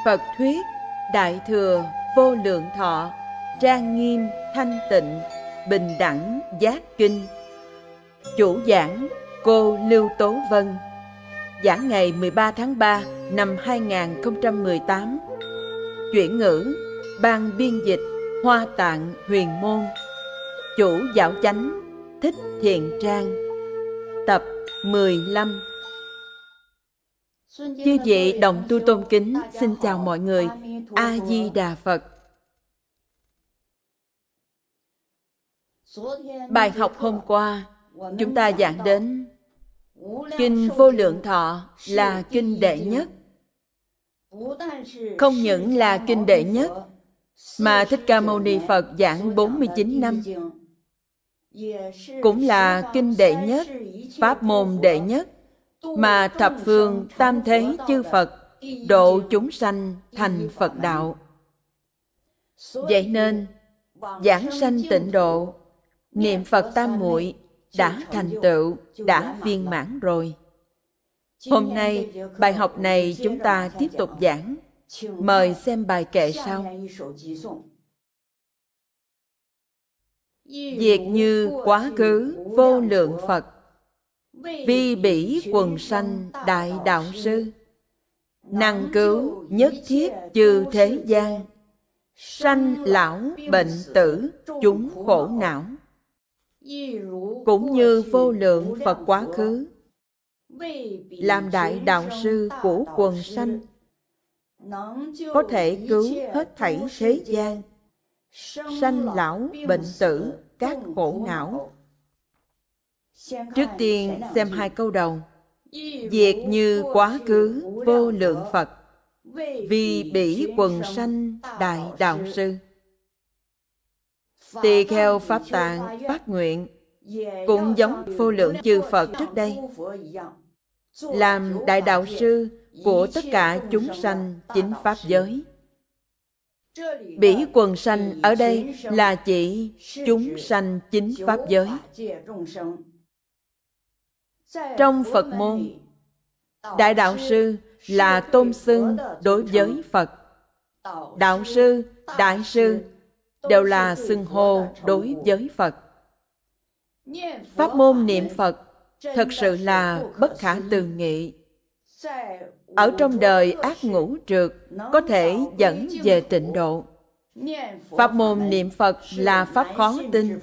Phật thuyết Đại Thừa Vô Lượng Thọ Trang Nghiêm Thanh Tịnh Bình Đẳng Giác Kinh. Chủ giảng cô Lưu Tố Vân. Giảng ngày 13 tháng 3 năm 2018. Chuyển ngữ Ban biên dịch Hoa Tạng Huyền Môn. Chủ giáo chánh Thích Thiện Trang. Tập 15. Chư vị đồng tu tôn kính, xin chào mọi người. A Di Đà Phật. Bài học hôm qua chúng ta giảng đến Kinh Vô Lượng Thọ là kinh đệ nhất. Không những là kinh đệ nhất mà Thích Ca Mâu Ni Phật giảng 49 năm, cũng là kinh đệ nhất, pháp môn đệ nhất mà thập phương tam thế chư Phật độ chúng sanh thành Phật đạo. Vậy nên giảng sanh tịnh độ, niệm Phật tam muội đã thành tựu, đã viên mãn rồi. Hôm nay bài học này chúng ta tiếp tục giảng. Mời xem bài kệ sau. Việc như quá khứ vô lượng Phật, vi bỉ quần sanh đại đạo sư, năng cứu nhất thiết chư thế gian, sanh lão bệnh tử chúng khổ não. Cũng như vô lượng Phật quá khứ làm đại đạo sư của quần sanh, có thể cứu hết thảy thế gian, sanh lão bệnh tử các khổ não. Trước tiên xem hai câu đầu. Việc như quá khứ vô lượng Phật, vì bỉ quần sanh đại đạo sư. Tỳ kheo Pháp Tạng phát nguyện cũng giống vô lượng chư Phật trước đây, làm đại đạo sư của tất cả chúng sanh chính pháp giới. Bỉ quần sanh ở đây là chỉ chúng sanh chính pháp giới. Trong Phật môn, đại đạo sư là tôn xưng đối với Phật. Đạo sư, đại sư đều là xưng hô đối với Phật. Pháp môn niệm Phật thật sự là bất khả tư nghị. Ở trong đời ác ngũ trượt có thể dẫn về tịnh độ. Pháp môn niệm Phật là pháp khó tin.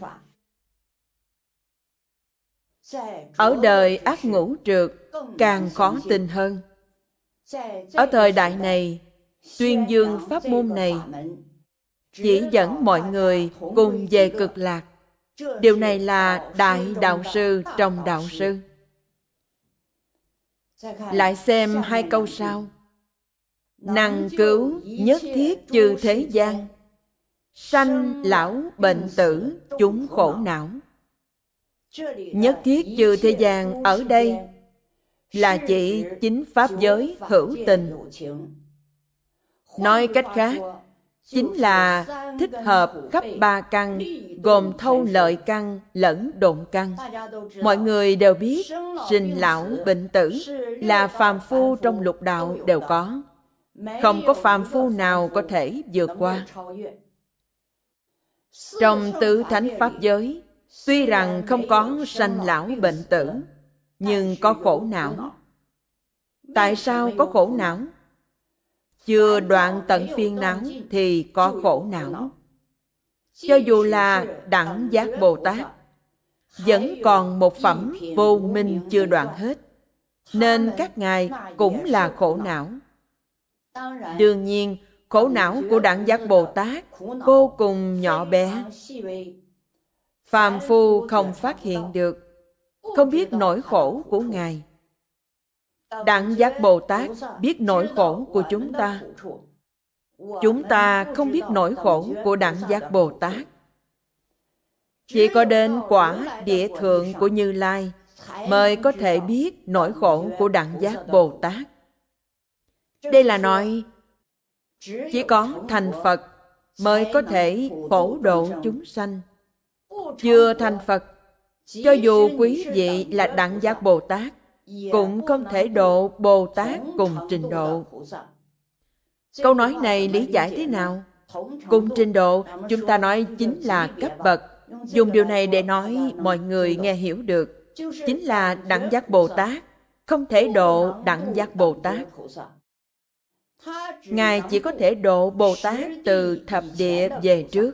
Ở đời ác ngũ trượt càng khó tin hơn. Ở thời đại này, tuyên dương pháp môn này chỉ dẫn mọi người cùng về cực lạc. Điều này là đại đạo sư trong đạo sư. Lại xem hai câu sau. Năng cứu nhất thiết chư thế gian, sanh lão bệnh tử chúng khổ não. Nhất thiết chư thế gian ở đây là chỉ chính pháp giới hữu tình. Nói cách khác, chính là thích hợp khắp ba căn, gồm thâu lợi căn lẫn độn căn. Mọi người đều biết sinh lão bệnh tử là phàm phu trong lục đạo đều có. Không có phàm phu nào có thể vượt qua. Trong tứ thánh pháp giới, tuy rằng không có sanh lão bệnh tử, nhưng có khổ não. Tại sao có khổ não? Chưa đoạn tận phiền não thì có khổ não. Cho dù là Đẳng Giác Bồ Tát, vẫn còn một phẩm vô minh chưa đoạn hết, nên các ngài cũng là khổ não. Đương nhiên, khổ não của Đẳng Giác Bồ Tát vô cùng nhỏ bé. Phàm phu không phát hiện được, không biết nỗi khổ của ngài. Đẳng Giác Bồ Tát biết nỗi khổ của chúng ta. Chúng ta không biết nỗi khổ của Đẳng Giác Bồ Tát. Chỉ có đến quả địa thượng của Như Lai mới có thể biết nỗi khổ của Đẳng Giác Bồ Tát. Đây là nói chỉ có thành Phật mới có thể phổ độ chúng sanh. Chưa thành Phật, cho dù quý vị là Đẳng Giác Bồ Tát, cũng không thể độ Bồ Tát cùng trình độ. Câu nói này lý giải thế nào? Cùng trình độ, chúng ta nói chính là cấp bậc. Dùng điều này để nói mọi người nghe hiểu được. Chính là đẳng giác Bồ Tát, không thể độ đẳng giác Bồ Tát. Ngài chỉ có thể độ Bồ Tát từ thập địa về trước.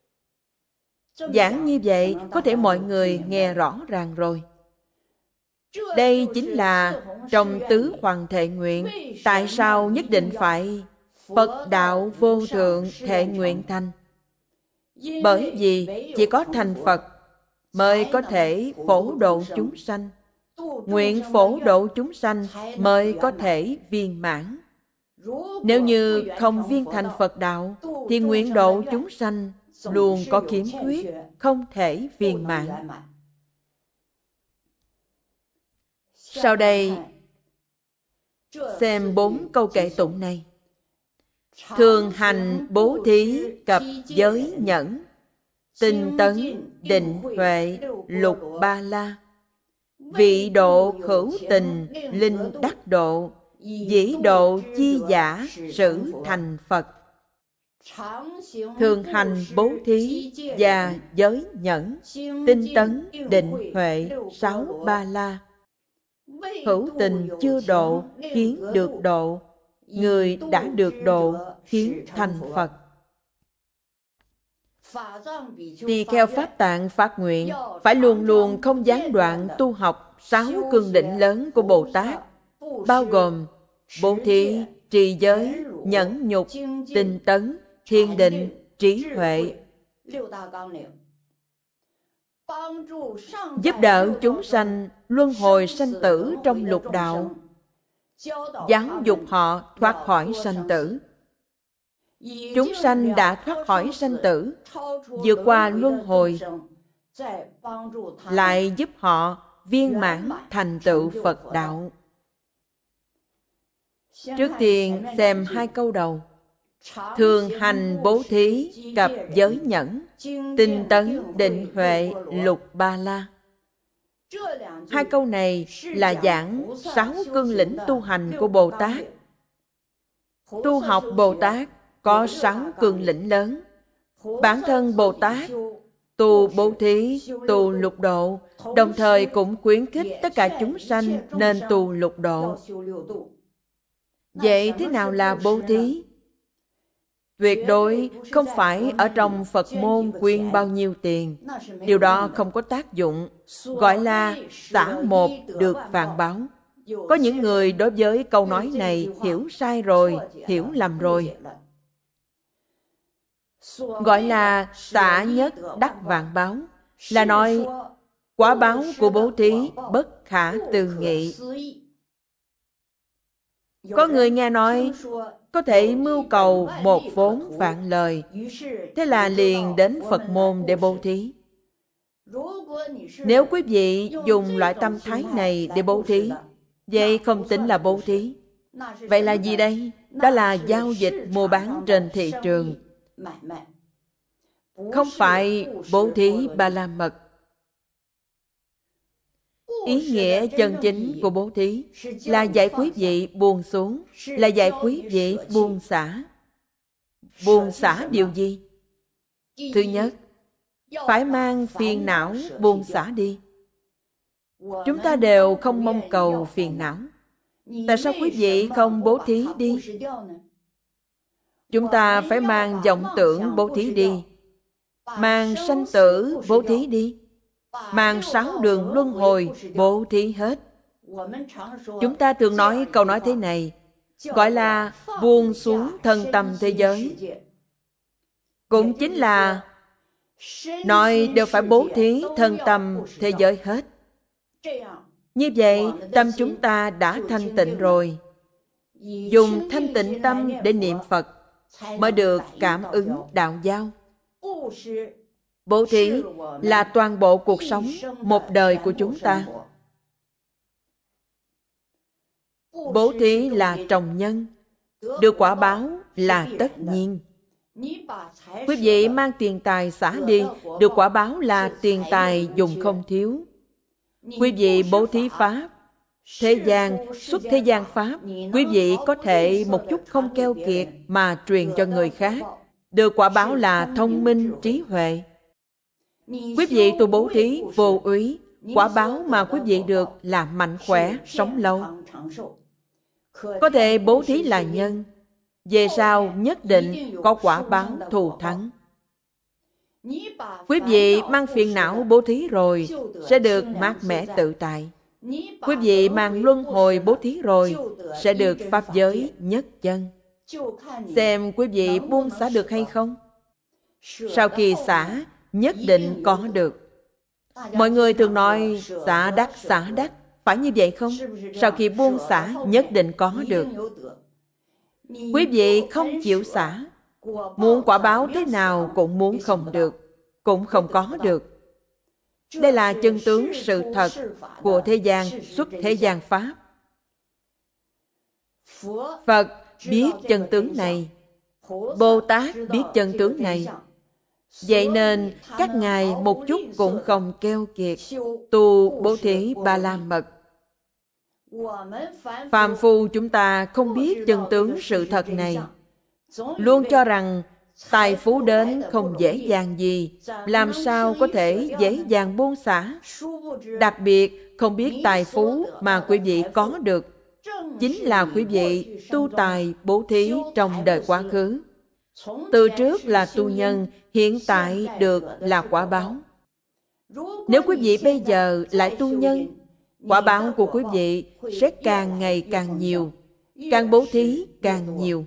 Giảng như vậy, có thể mọi người nghe rõ ràng rồi. Đây chính là trong tứ hoàng thệ nguyện. Tại sao nhất định phải Phật đạo vô thượng thệ nguyện thành? Bởi vì chỉ có thành Phật mới có thể phổ độ chúng sanh. Nguyện phổ độ chúng sanh mới có thể viên mãn. Nếu như không viên thành Phật đạo, thì nguyện độ chúng sanh luôn có khiếm khuyết, không thể viên mãn. Sau đây, xem 4 câu kệ tụng này. Thường hành bố thí cập giới nhẫn, tinh tấn định huệ lục ba la, vị độ hữu tình linh đắc độ, dĩ độ chi giả sử thành Phật. Thường hành bố thí và giới nhẫn, tinh tấn định huệ 6 ba la. Hữu tình chưa độ khiến được độ, người đã được độ khiến thành Phật. Tỳ kheo Pháp Tạng phát nguyện phải luôn luôn không gián đoạn tu học 6 cương lĩnh lớn của Bồ Tát, bao gồm bố thí, trì giới, nhẫn nhục, tinh tấn, thiền định, trí huệ. Giúp đỡ chúng sanh luân hồi sanh tử trong lục đạo, giáo dục họ thoát khỏi sanh tử. Chúng sanh đã thoát khỏi sanh tử, vượt qua luân hồi, lại giúp họ viên mãn thành tựu Phật đạo. Trước tiên xem 2 câu đầu. Thường hành bố thí cập giới nhẫn, tinh tấn định huệ lục ba la. 2 câu này là giảng 6 cương lĩnh tu hành của Bồ Tát. Tu học Bồ Tát có 6 cương lĩnh lớn. Bản thân Bồ Tát tu bố thí, tu lục độ, đồng thời cũng khuyến khích tất cả chúng sanh nên tu lục độ. Vậy thế nào là bố thí? Tuyệt đối không phải ở trong Phật môn quyên bao nhiêu tiền. Điều đó không có tác dụng. Gọi là xả một được vạn báo. Có những người đối với câu nói này hiểu sai rồi, hiểu lầm rồi. Gọi là xả nhất đắc vạn báo, là nói quả báo của bố thí bất khả tư nghị. Có người nghe nói có thể mưu cầu 1 vốn vạn lời, thế là liền đến Phật môn để bố thí. Nếu quý vị dùng loại tâm thái này để bố thí, vậy không tính là bố thí. Vậy là gì đây? Đó là giao dịch mua bán trên thị trường. Không phải bố thí ba la mật. Ý nghĩa chân chính của bố thí là dạy quý vị buông xuống, là dạy quý vị buông xả. Buông xả điều gì? Thứ nhất, phải mang phiền não buông xả đi. Chúng ta đều không mong cầu phiền não. Tại sao quý vị không bố thí đi? Chúng ta phải mang vọng tưởng bố thí đi, mang sanh tử bố thí đi, mang 6 đường luân hồi bố thí hết. Chúng ta thường nói câu nói thế này, gọi là buông xuống thân tâm thế giới. Cũng chính là nói đều phải bố thí thân tâm thế giới hết. Như vậy, tâm chúng ta đã thanh tịnh rồi. Dùng thanh tịnh tâm để niệm Phật mới được cảm ứng đạo giao. Bố thí là toàn bộ cuộc sống, một đời của chúng ta. Bố thí là trồng nhân, được quả báo là tất nhiên. Quý vị mang tiền tài xả đi, được quả báo là tiền tài dùng không thiếu. Quý vị bố thí Pháp, Thế gian, xuất thế gian Pháp, quý vị có thể một chút không keo kiệt mà truyền cho người khác, được quả báo là thông minh, trí huệ. Quý vị tu bố thí, vô úy, quả báo mà quý vị được là mạnh khỏe, sống lâu. Có thể bố thí là nhân, về sau nhất định có quả báo thù thắng. Quý vị mang phiền não bố thí rồi sẽ được mát mẻ tự tại. Quý vị mang luân hồi bố thí rồi sẽ được pháp giới nhất chân. Xem quý vị buông xả được hay không? Sau khi xả, nhất định có được. Mọi người thường nói xả đắc, phải như vậy không? Sau khi buông xả, nhất định có được. Quý vị không chịu xả, muốn quả báo thế nào cũng muốn không được, cũng không có được. Đây là chân tướng sự thật của thế gian, xuất thế gian Pháp. Phật biết chân tướng này, Bồ Tát biết chân tướng này. Vậy nên các ngài một chút cũng không keo kiệt tu bố thí Ba La Mật. Phàm phu chúng ta không biết chân tướng sự thật này, luôn cho rằng tài phú đến không dễ dàng gì, làm sao có thể dễ dàng buông xả. Đặc biệt không biết tài phú mà quý vị có được chính là quý vị tu tài bố thí trong đời quá khứ. Từ trước là tu nhân, hiện tại được là quả báo. Nếu quý vị bây giờ lại tu nhân, quả báo của quý vị sẽ càng ngày càng nhiều, càng bố thí càng nhiều.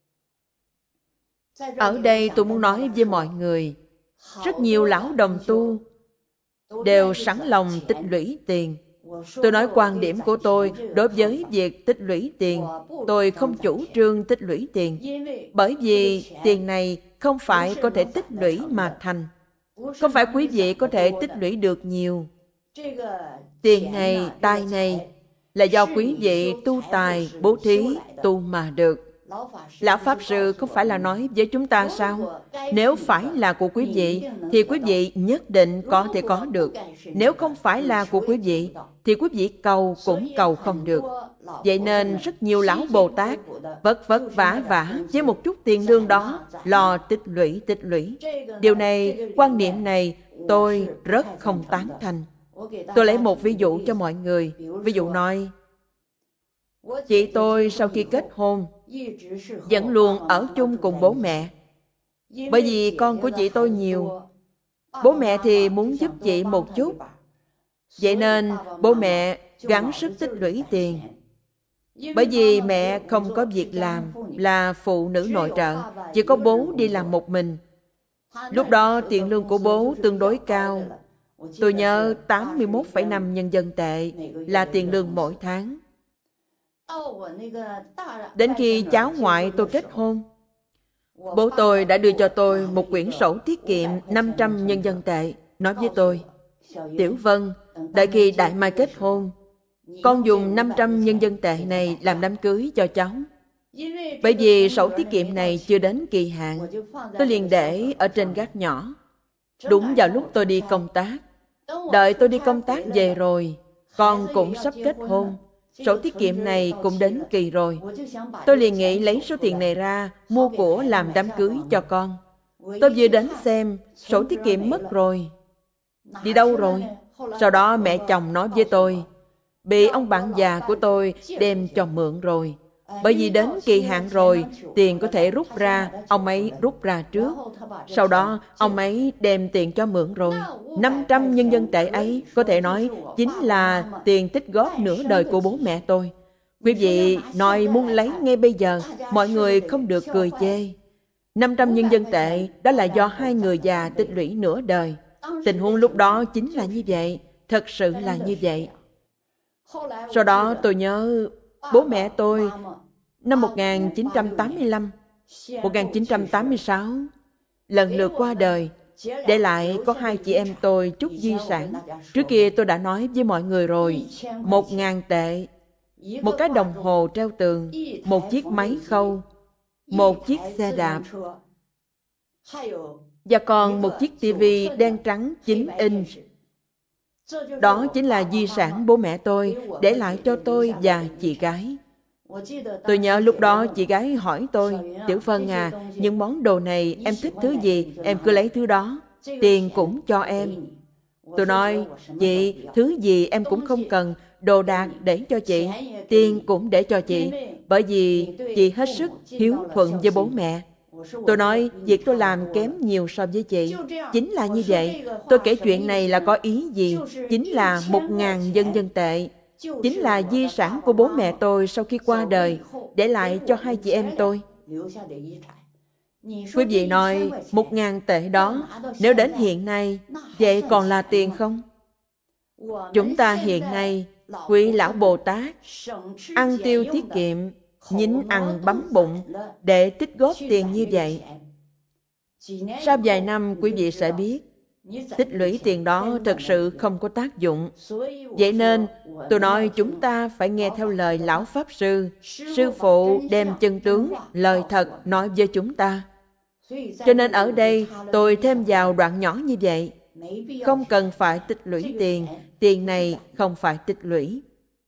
Ở đây tôi muốn nói với mọi người, rất nhiều lão đồng tu đều sẵn lòng tích lũy tiền. Tôi nói quan điểm của tôi đối với việc tích lũy tiền, tôi không chủ trương tích lũy tiền, bởi vì tiền này không phải có thể tích lũy mà thành. Không phải quý vị có thể tích lũy được nhiều. Tiền này, tài này là do quý vị tu tài, bố thí, tu mà được. Lão Pháp Sư không phải là nói với chúng ta sao? Nếu phải là của quý vị, thì quý vị nhất định có thể có được. Nếu không phải là của quý vị, thì quý vị cầu cũng cầu không được. Vậy nên rất nhiều lão Bồ Tát vất vả với một chút tiền lương đó, lo tích lũy. Điều này, quan niệm này, tôi rất không tán thành. Tôi lấy một ví dụ cho mọi người. Ví dụ nói, chị tôi sau khi kết hôn vẫn luôn ở chung cùng bố mẹ. Bởi vì con của chị tôi nhiều, bố mẹ thì muốn giúp chị một chút. Vậy nên bố mẹ gắng sức tích lũy tiền. Bởi vì mẹ không có việc làm, là phụ nữ nội trợ, chỉ có bố đi làm một mình. Lúc đó tiền lương của bố tương đối cao. Tôi nhớ 81,5 nhân dân tệ là tiền lương mỗi tháng. Đến khi cháu ngoại tôi kết hôn, bố tôi đã đưa cho tôi một quyển sổ tiết kiệm 500 nhân dân tệ, nói với tôi, Tiểu Vân, đợi khi Đại Mai kết hôn, con dùng 500 nhân dân tệ này làm đám cưới cho cháu. Bởi vì sổ tiết kiệm này chưa đến kỳ hạn, tôi liền để ở trên gác nhỏ. Đúng vào lúc tôi đi công tác. Đợi tôi đi công tác về rồi, con cũng sắp kết hôn, sổ tiết kiệm này cũng đến kỳ rồi. Tôi liền nghĩ lấy số tiền này ra mua của làm đám cưới cho con. Tôi vừa đến xem, sổ tiết kiệm mất rồi. Đi đâu rồi? Sau đó mẹ chồng nói với tôi, bị ông bạn già của tôi đem cho mượn rồi. Bởi vì đến kỳ hạn rồi, tiền có thể rút ra, ông ấy rút ra trước. Sau đó, ông ấy đem tiền cho mượn rồi. 500 nhân dân tệ ấy, có thể nói, chính là tiền tích góp nửa đời của bố mẹ tôi. Quý vị nói muốn lấy ngay bây giờ, mọi người không được cười chê. 500 nhân dân tệ, đó là do hai người già tích lũy nửa đời. Tình huống lúc đó chính là như vậy, thật sự là như vậy. Sau đó tôi nhớ bố mẹ tôi năm 1985, 1986 lần lượt qua đời, để lại có hai chị em tôi chút di sản. Trước kia tôi đã nói với mọi người rồi, 1.000 tệ, một cái đồng hồ treo tường, một chiếc máy khâu, một chiếc xe đạp, và còn một chiếc tivi đen trắng 9 inch. Đó chính là di sản bố mẹ tôi để lại cho tôi và chị gái. Tôi nhớ lúc đó chị gái hỏi tôi, Tiểu Phân à, những món đồ này em thích thứ gì, em cứ lấy thứ đó. Tiền cũng cho em. Tôi nói, chị, thứ gì em cũng không cần, đồ đạc để cho chị, tiền cũng để cho chị, bởi vì chị hết sức hiếu thuận với bố mẹ. Tôi nói, việc tôi làm kém nhiều so với chị. Chính là như vậy. Tôi kể chuyện này là có ý gì? Chính là 1.000 nhân dân tệ. Chính là di sản của bố mẹ tôi sau khi qua đời, để lại cho hai chị em tôi. Quý vị nói, 1.000 tệ đó, nếu đến hiện nay, vậy còn là tiền không? Chúng ta hiện nay, quý lão Bồ Tát, ăn tiêu tiết kiệm, nhịn ăn bấm bụng để tích góp tiền như vậy. Sau vài năm quý vị sẽ biết, tích lũy tiền đó thật sự không có tác dụng. Vậy nên, tôi nói chúng ta phải nghe theo lời lão Pháp Sư. Sư phụ đem chân tướng, lời thật nói với chúng ta. Cho nên ở đây tôi thêm vào đoạn nhỏ như vậy. Không cần phải tích lũy tiền, tiền này không phải tích lũy.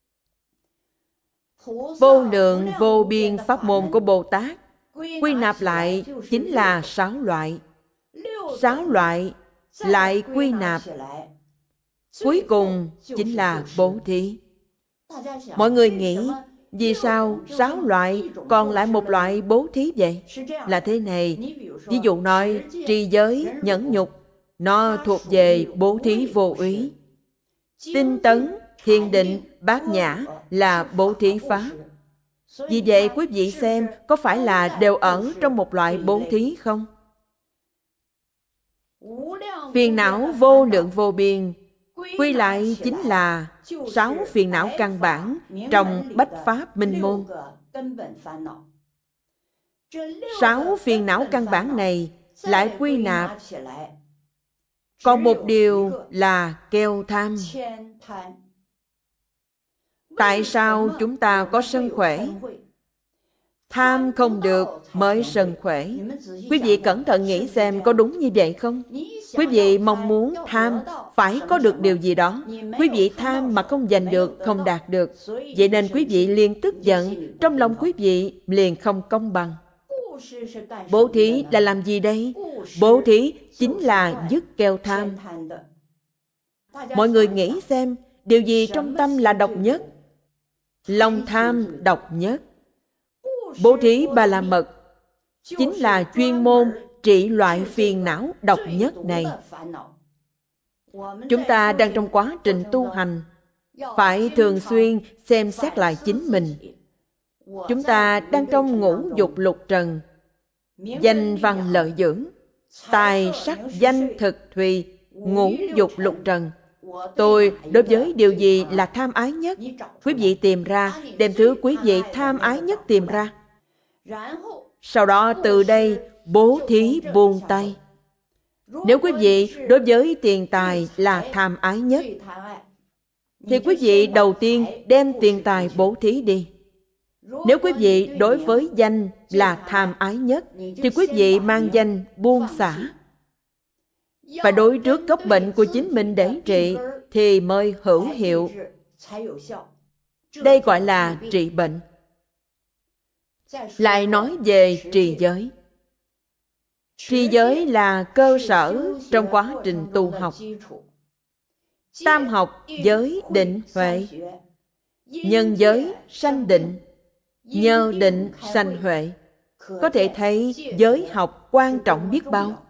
Vô lượng vô biên pháp môn của Bồ Tát quy nạp lại chính là 6 loại. 6 loại lại quy nạp, cuối cùng chính là bố thí. Mọi người nghĩ, vì sao 6 loại còn lại một loại bố thí vậy? Là thế này, ví dụ nói trì giới, nhẫn nhục, nó thuộc về bố thí vô úy. Tinh tấn, thiền định, bát nhã là bố thí pháp. Vì vậy quý vị xem có phải là đều ở trong một loại bố thí không? Phiền não vô lượng vô biên quy lại chính là 6 phiền não căn bản trong Bách Pháp Minh Môn. 6 phiền não căn bản này lại quy nạp. Còn một điều là keo tham. Tại sao chúng ta có sân khỏe? Tham không được mới sân khỏe. Quý vị cẩn thận nghĩ xem có đúng như vậy không? Quý vị mong muốn tham phải có được điều gì đó. Quý vị tham mà không giành được, không đạt được. Vậy nên quý vị liền tức giận, trong lòng quý vị liền không công bằng. Bố thí là làm gì đây? Bố thí chính là dứt keo tham. Mọi người nghĩ xem, điều gì trong tâm là độc nhất? Lòng tham độc nhất. Bố thí Ba La Mật chính là chuyên môn trị loại phiền não độc nhất này. Chúng ta đang trong quá trình tu hành, phải thường xuyên xem xét lại chính mình. Chúng ta đang trong ngũ dục lục trần, danh văn lợi dưỡng, tài sắc danh thực thùy, ngũ dục lục trần. Tôi đối với điều gì là tham ái nhất? Quý vị tìm ra, đem thứ quý vị tham ái nhất tìm ra. Sau đó từ đây bố thí buông tay. Nếu quý vị đối với tiền tài là tham ái nhất, thì quý vị đầu tiên đem tiền tài bố thí đi. Nếu quý vị đối với danh là tham ái nhất, thì quý vị mang danh buông xả. Phải đối trước gốc bệnh của chính mình để trị, thì mới hữu hiệu. Đây gọi là trị bệnh. Lại nói về trì giới. Trì giới là cơ sở trong quá trình tu học. Tam học giới định huệ. Nhân giới sanh định, nhờ định sanh huệ. Có thể thấy giới học quan trọng biết bao.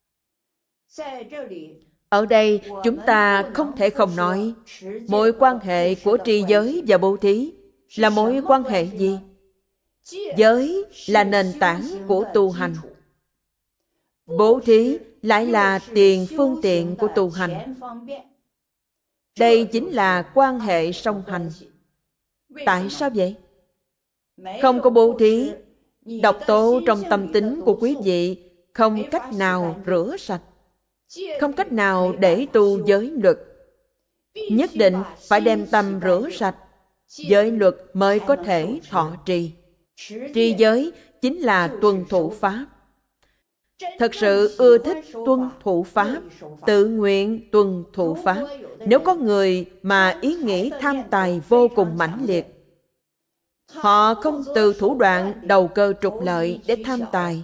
Ở đây chúng ta không thể không nói mối quan hệ của trì giới và bố thí là mối quan hệ gì? Giới là nền tảng của tu hành. Bố thí lại là tiền phương tiện của tu hành. Đây chính là quan hệ song hành. Tại sao vậy? Không có bố thí, độc tố trong tâm tính của quý vị không cách nào rửa sạch, không cách nào để tu giới luật. Nhất định phải đem tâm rửa sạch, giới luật mới có thể thọ trì. Trì giới chính là tuân thủ pháp. thật sự ưa thích tuân thủ Pháp, tự nguyện tuân thủ Pháp. Nếu có người mà ý nghĩ tham tài vô cùng mãnh liệt, họ không từ thủ đoạn đầu cơ trục lợi để tham tài,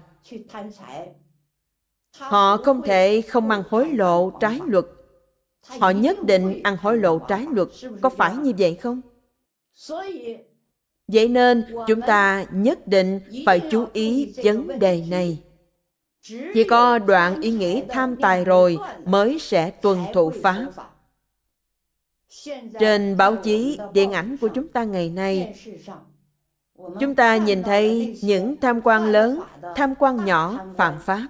họ không thể không ăn hối lộ trái luật, họ nhất định ăn hối lộ trái luật. Có phải như vậy không? Vậy nên chúng ta nhất định phải chú ý vấn đề này. Chỉ có đoạn ý nghĩ tham tài rồi mới sẽ tuân thủ Pháp. Trên báo chí, điện ảnh của chúng ta ngày nay, chúng ta nhìn thấy những tham quan lớn, tham quan nhỏ phạm pháp.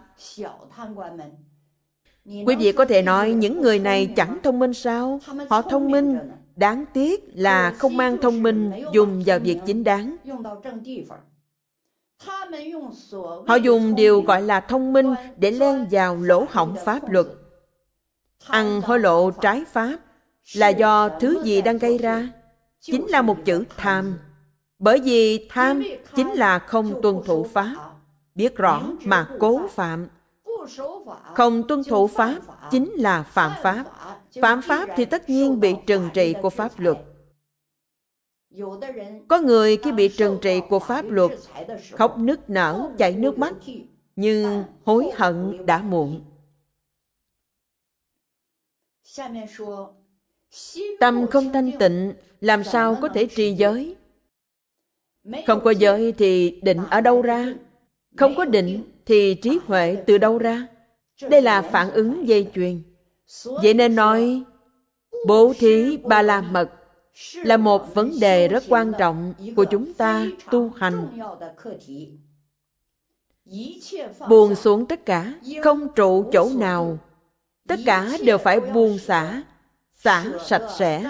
Quý vị có thể nói những người này chẳng thông minh sao? Họ thông minh, đáng tiếc là không mang thông minh dùng vào việc chính đáng. Họ dùng điều gọi là thông minh để len vào lỗ hổng pháp luật. Ăn hối lộ trái pháp là do thứ gì đang gây ra? Chính là một chữ tham. Bởi vì tham chính là không tuân thủ Pháp. Biết rõ mà cố phạm. Không tuân thủ Pháp chính là phạm Pháp. Phạm Pháp thì tất nhiên bị trừng trị của pháp luật. Có người khi bị trừng trị của pháp luật, khóc nức nở, chảy nước mắt, nhưng hối hận đã muộn. Tâm không thanh tịnh, làm sao có thể trì giới? Không có giới thì định ở đâu ra? Không có định thì trí huệ từ đâu ra? Đây là phản ứng dây chuyền. Vậy nên nói, bố thí ba la mật là một vấn đề rất quan trọng của chúng ta tu hành. Buông xuống tất cả, không trụ chỗ nào. Tất cả đều phải buông xả, xả sạch sẽ.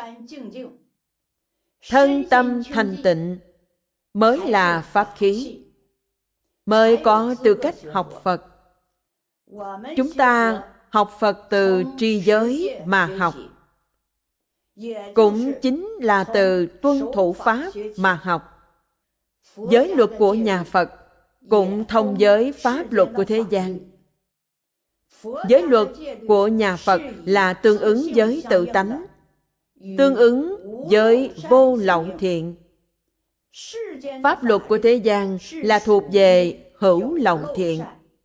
Thân tâm thanh tịnh mới là pháp khí, mới có tư cách học Phật. Chúng ta học Phật từ tri giới mà học, cũng chính là từ tuân thủ Pháp mà học. Giới luật của nhà Phật cũng thông với pháp luật của thế gian. Giới luật của nhà Phật là tương ứng với tự tánh, tương ứng với vô lậu thiện. Pháp luật của thế gian là thuộc về hữu lậu thiện.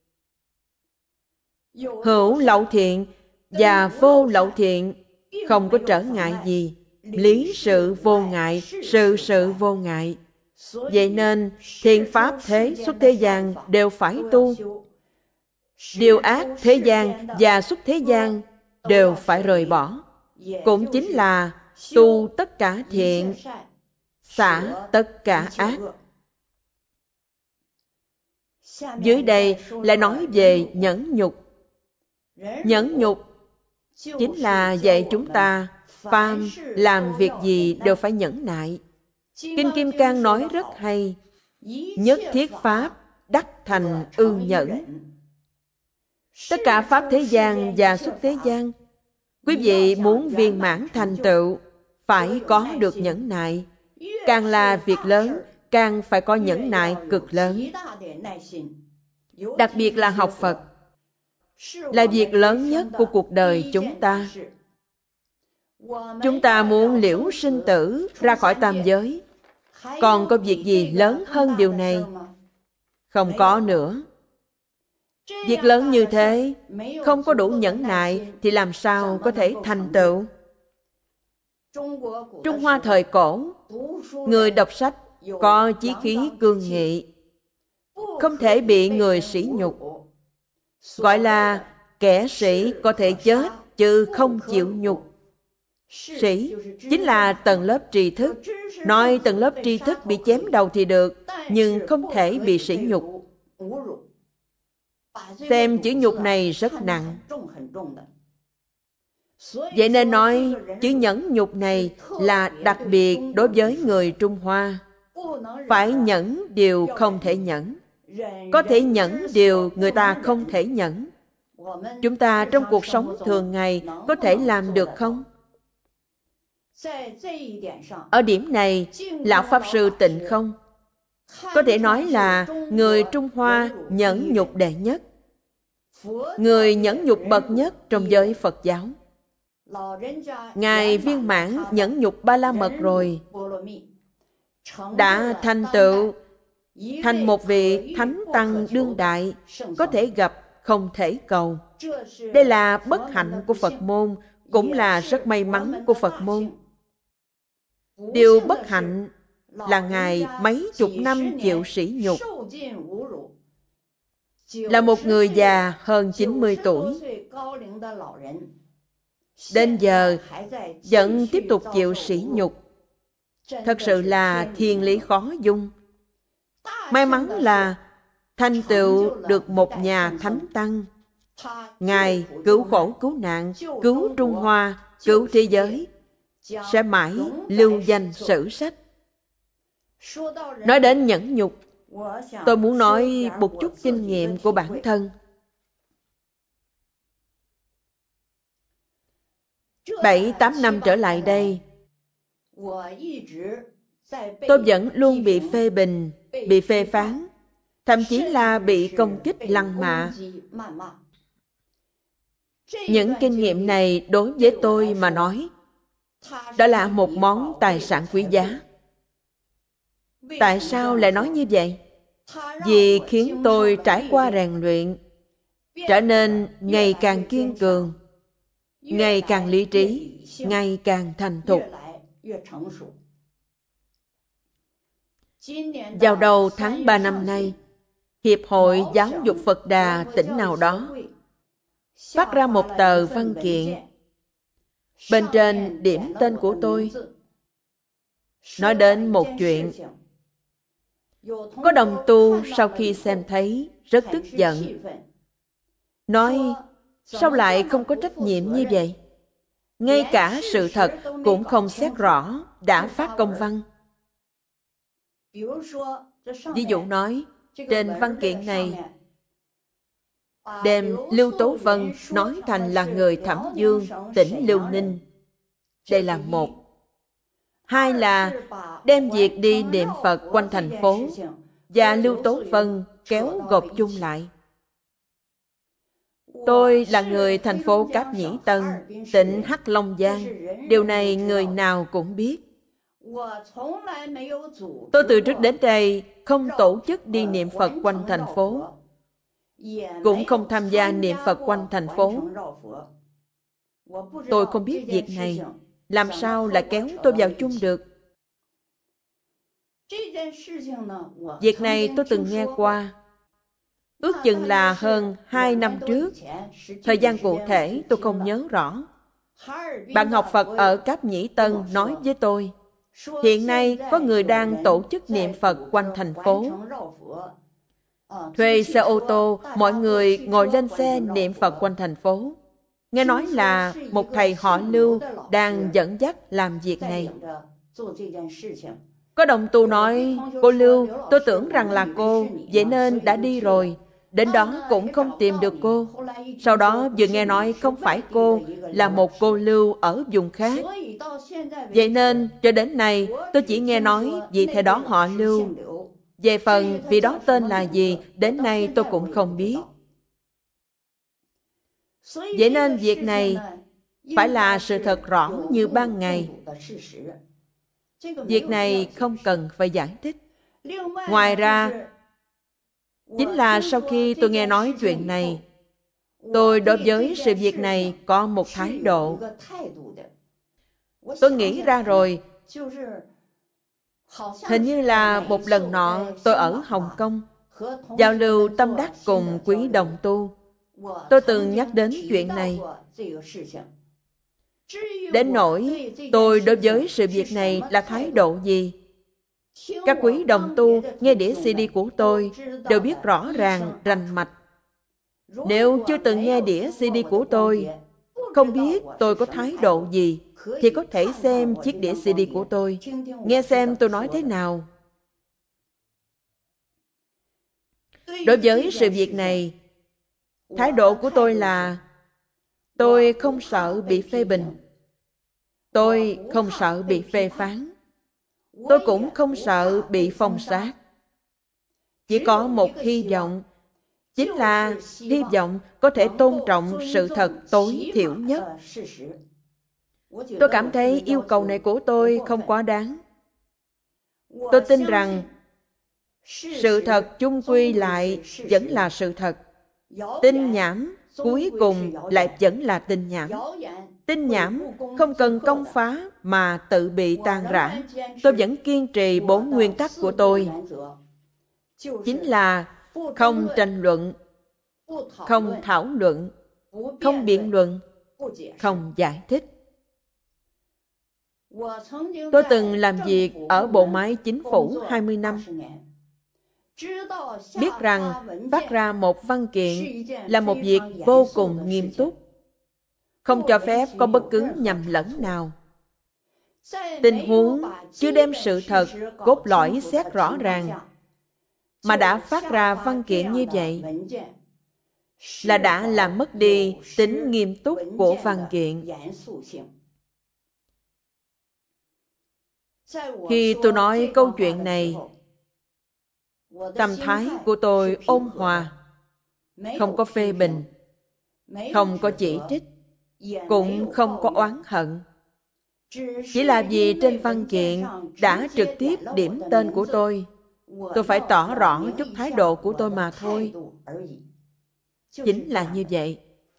Hữu lậu thiện và vô lậu thiện không có trở ngại gì. Lý sự vô ngại, sự sự vô ngại. Vậy nên thiện pháp thế xuất thế gian đều phải tu. Điều ác thế gian và xuất thế gian đều phải rời bỏ. Cũng chính là tu tất cả thiện, xả tất cả ác. Dưới đây lại nói về nhẫn nhục. Nhẫn nhục chính là dạy chúng ta phàm làm việc gì đều phải nhẫn nại. Kinh Kim Cang nói rất hay: nhất thiết pháp đắc thành ư nhẫn. Tất cả pháp thế gian và xuất thế gian, quý vị muốn viên mãn thành tựu phải có được nhẫn nại. Càng là việc lớn, càng phải có nhẫn nại cực lớn. Đặc biệt là học Phật là việc lớn nhất của cuộc đời chúng ta. Chúng ta muốn liễu sinh tử ra khỏi tam giới, còn có việc gì lớn hơn điều này? Không có nữa. Việc lớn như thế, không có đủ nhẫn nại thì làm sao có thể thành tựu? Trung Hoa thời cổ, người đọc sách có chí khí cương nghị, không thể bị người sỉ nhục. Gọi là kẻ sĩ có thể chết chứ không chịu nhục. Sĩ chính là tầng lớp tri thức. Nói tầng lớp tri thức bị chém đầu thì được, nhưng không thể bị sỉ nhục. Xem chữ nhục này rất nặng. Vậy nên nói chữ nhẫn nhục này là đặc biệt đối với người Trung Hoa. Phải nhẫn điều không thể nhẫn, có thể nhẫn điều người ta không thể nhẫn. Chúng ta trong cuộc sống thường ngày có thể làm được không? Ở điểm này, Lão Pháp Sư Tịnh Không có thể nói là người Trung Hoa nhẫn nhục đệ nhất. người nhẫn nhục bậc nhất trong giới Phật giáo. Ngài viên mãn nhẫn nhục Ba La Mật rồi, đã thành tựu thành một vị thánh tăng đương đại, có thể gặp không thể cầu. Đây là bất hạnh của Phật môn, cũng là rất may mắn của Phật môn. Điều bất hạnh là Ngài mấy chục năm chịu sỉ nhục, là một người già hơn 90 tuổi. Đến giờ vẫn tiếp tục chịu sỉ nhục, thật sự là thiên lý khó dung. May mắn là thành tựu được một nhà thánh tăng. Ngài cứu khổ cứu nạn, cứu Trung Hoa, cứu thế giới, sẽ mãi lưu danh sử sách. Nói đến nhẫn nhục, tôi muốn nói một chút kinh nghiệm của bản thân. 7-8 năm trở lại đây, tôi vẫn luôn bị phê bình, bị phê phán, thậm chí là bị công kích lăng mạ. Những kinh nghiệm này đối với tôi mà nói, đó là một món tài sản quý giá. Tại sao lại nói như vậy? Vì khiến tôi trải qua rèn luyện, trở nên ngày càng kiên cường, ngày càng lý trí, ngày càng thành thục. Vào đầu tháng 3 năm nay, Hiệp hội Giáo dục Phật Đà tỉnh nào đó phát ra một tờ văn kiện. Bên trên điểm tên của tôi, nói đến một chuyện. Có đồng tu sau khi xem thấy rất tức giận, nói sao lại không có trách nhiệm như vậy? Ngay cả sự thật cũng không xét rõ, đã phát công văn. Ví dụ nói, trên văn kiện này đem Lưu Tố Vân nói thành là người Thẩm Dương, tỉnh Lưu Ninh. Đây là một. Hai là đem việc đi niệm Phật quanh thành phố và Lưu Tố Vân kéo gộp chung lại. Tôi là người thành phố Cáp Nhĩ Tân, tỉnh Hắc Long Giang. Điều này người nào cũng biết. Tôi từ trước đến đây không tổ chức đi niệm Phật quanh thành phố, cũng không tham gia niệm Phật quanh thành phố. Tôi không biết việc này, làm sao lại kéo tôi vào chung được? Việc này tôi từng nghe qua, ước chừng là hơn 2 năm trước. Thời gian cụ thể tôi không nhớ rõ. Bạn học Phật ở Cáp Nhĩ Tân nói với tôi, hiện nay có người đang tổ chức niệm Phật quanh thành phố. Thuê xe ô tô, mọi người ngồi lên xe niệm Phật quanh thành phố. Nghe nói là một thầy họ Lưu đang dẫn dắt làm việc này. Có đồng tu nói, cô Lưu, tôi tưởng rằng là cô, vậy nên đã đi rồi. Đến đó cũng không tìm được cô. Sau đó vừa nghe nói không phải cô, là một cô Lưu ở vùng khác. Vậy nên cho đến nay tôi chỉ nghe nói vị thầy đó họ Lưu. Về phần vị đó tên là gì, đến nay tôi cũng không biết. Vậy nên việc này phải là sự thật rõ như ban ngày. Việc này không cần phải giải thích. Ngoài ra, chính là sau khi tôi nghe nói chuyện này, tôi đối với sự việc này có một thái độ. Tôi nghĩ ra rồi, hình như là một lần nọ tôi ở Hồng Kông, giao lưu tâm đắc cùng quý đồng tu. Tôi từng nhắc đến chuyện này. Đến nỗi tôi đối với sự việc này là thái độ gì? Các quý đồng tu nghe đĩa CD của tôi đều biết rõ ràng, rành mạch. Nếu chưa từng nghe đĩa CD của tôi, không biết tôi có thái độ gì, thì có thể xem chiếc đĩa CD của tôi, nghe xem tôi nói thế nào. Đối với sự việc này, thái độ của tôi là tôi không sợ bị phê bình, tôi không sợ bị phê phán, tôi cũng không sợ bị phong sát. Chỉ có một hy vọng, chính là hy vọng có thể tôn trọng sự thật tối thiểu nhất. Tôi cảm thấy yêu cầu này của tôi không quá đáng. Tôi tin rằng sự thật chung quy lại vẫn là sự thật. Tin nhảm cuối cùng lại vẫn là tin nhảm. Tin nhảm không cần công phá mà tự bị tan rã. Tôi vẫn kiên trì 4 nguyên tắc của tôi. Chính là không tranh luận, không thảo luận, không biện luận, không giải thích. Tôi từng làm việc ở bộ máy chính phủ 20 năm. Biết rằng phát ra một văn kiện là một việc vô cùng nghiêm túc, không cho phép có bất cứ nhầm lẫn nào. Tình huống chưa đem sự thật cốt lõi xét rõ ràng mà đã phát ra văn kiện như vậy là đã làm mất đi tính nghiêm túc của văn kiện. Khi tôi nói câu chuyện này, tâm thái của tôi ôn hòa, không có phê bình, không có chỉ trích, cũng không có oán hận. Chỉ là vì trên văn kiện đã trực tiếp điểm tên của tôi phải tỏ rõ chút thái độ của tôi mà thôi. Chính là như vậy.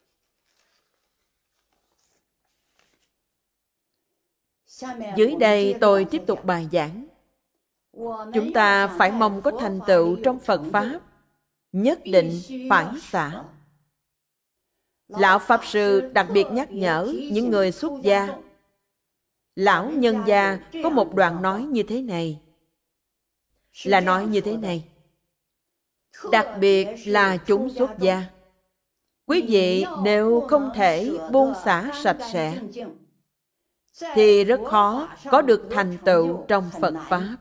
Dưới đây tôi tiếp tục bài giảng. Chúng ta phải mong có thành tựu trong Phật Pháp, nhất định phải xả. Lão Pháp Sư đặc biệt nhắc nhở những người xuất gia. Lão nhân gia có một đoạn nói như thế này. Là nói như thế này. Đặc biệt là chúng xuất gia. Quý vị nếu không thể buông xả sạch sẽ, thì rất khó có được thành tựu trong Phật Pháp.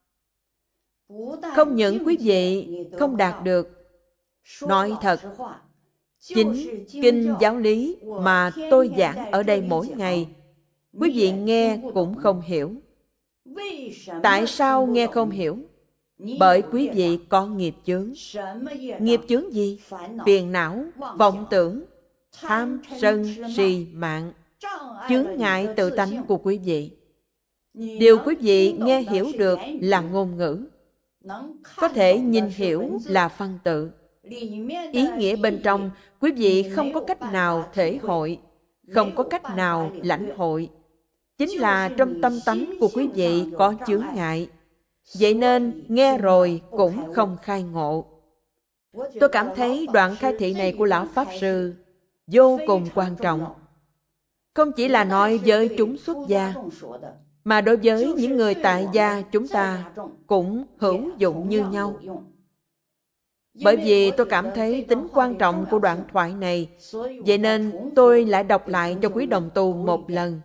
Không những quý vị không đạt được, nói thật, chính kinh giáo lý mà tôi giảng ở đây mỗi ngày, quý vị nghe cũng không hiểu. Tại sao nghe không hiểu? Bởi quý vị có nghiệp chướng. Nghiệp chướng gì? Phiền não, vọng tưởng, tham, sân, si, mạng, chướng ngại tự tánh của quý vị. Điều quý vị nghe hiểu được là ngôn ngữ, có thể nhìn hiểu là văn tự. Ý nghĩa bên trong quý vị không có cách nào thể hội, không có cách nào lãnh hội. Chính là trong tâm tánh của quý vị có chướng ngại. Vậy nên nghe rồi cũng không khai ngộ. Tôi cảm thấy đoạn khai thị này của Lão Pháp Sư vô cùng quan trọng. Không chỉ là nói với chúng xuất gia, mà đối với những người tại gia chúng ta cũng hữu dụng như nhau. Bởi vì tôi cảm thấy tính quan trọng của đoạn thoại này, vậy nên tôi lại đọc lại cho quý đồng tu một lần.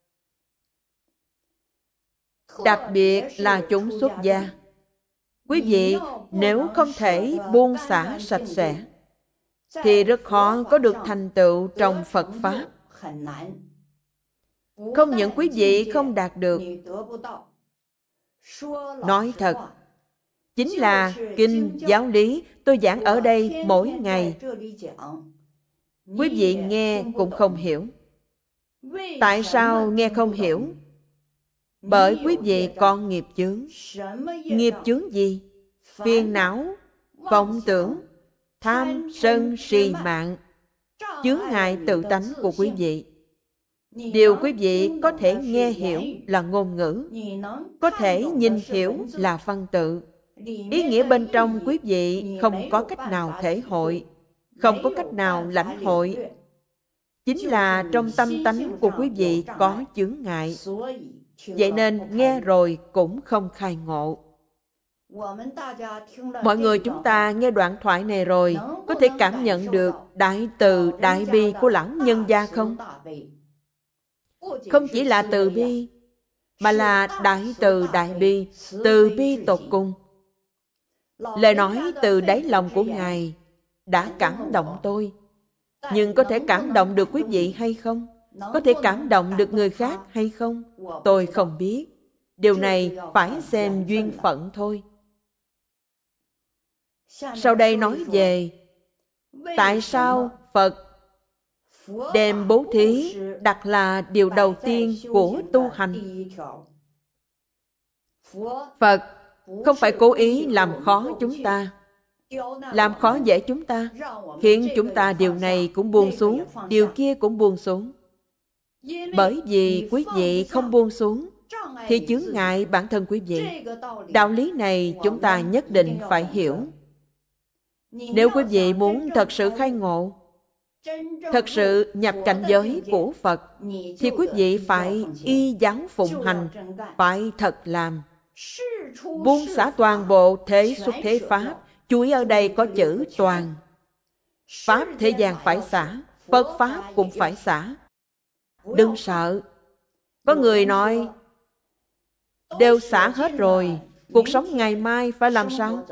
Đặc biệt là chúng xuất gia. Quý vị nếu không thể buông xả sạch sẽ, thì rất khó có được thành tựu trong Phật Pháp. Không những quý vị không đạt được, nói thật, chính là kinh giáo lý tôi giảng ở đây mỗi ngày, quý vị nghe cũng không hiểu. Tại sao nghe không hiểu? Bởi quý vị có nghiệp chướng. Nghiệp chướng gì? Phiền não, vọng tưởng, tham, sân, si, mạng, chướng ngại tự tánh của quý vị. Điều quý vị có thể nghe hiểu là ngôn ngữ, có thể nhìn hiểu là văn tự. Ý nghĩa bên trong quý vị không có cách nào thể hội, không có cách nào lãnh hội. Chính là trong tâm tánh của quý vị có chướng ngại. Vậy nên nghe rồi cũng không khai ngộ. Mọi người chúng ta nghe đoạn thoại này rồi có thể cảm nhận được đại từ đại bi của lão nhân gia không? Không chỉ là từ bi, mà là đại từ đại bi, từ bi tột cùng. Lời nói từ đáy lòng của Ngài đã cảm động tôi. Nhưng có thể cảm động được quý vị hay không? Có thể cảm động được người khác hay không? Tôi không biết. Điều này phải xem duyên phận thôi. Sau đây nói về Tại sao Phật đem bố thí đặt là điều đầu tiên của tu hành? Phật không phải cố ý làm khó chúng ta, làm khó dễ chúng ta, khiến chúng ta điều này cũng buông xuống, điều kia cũng buông xuống. Bởi vì quý vị không buông xuống thì chướng ngại bản thân quý vị. Đạo lý này chúng ta nhất định phải hiểu. Nếu quý vị muốn thật sự khai ngộ, thật sự nhập cảnh giới của Phật, thì quý vị phải y giáo phụng hành, phải thật làm. Buông xả toàn bộ thế xuất thế Pháp. Chú ý ở đây có chữ toàn. Pháp thế gian phải xả, Phật Pháp cũng phải xả. Đừng sợ. Có người nói, đều xả hết rồi, cuộc sống ngày mai phải làm sao?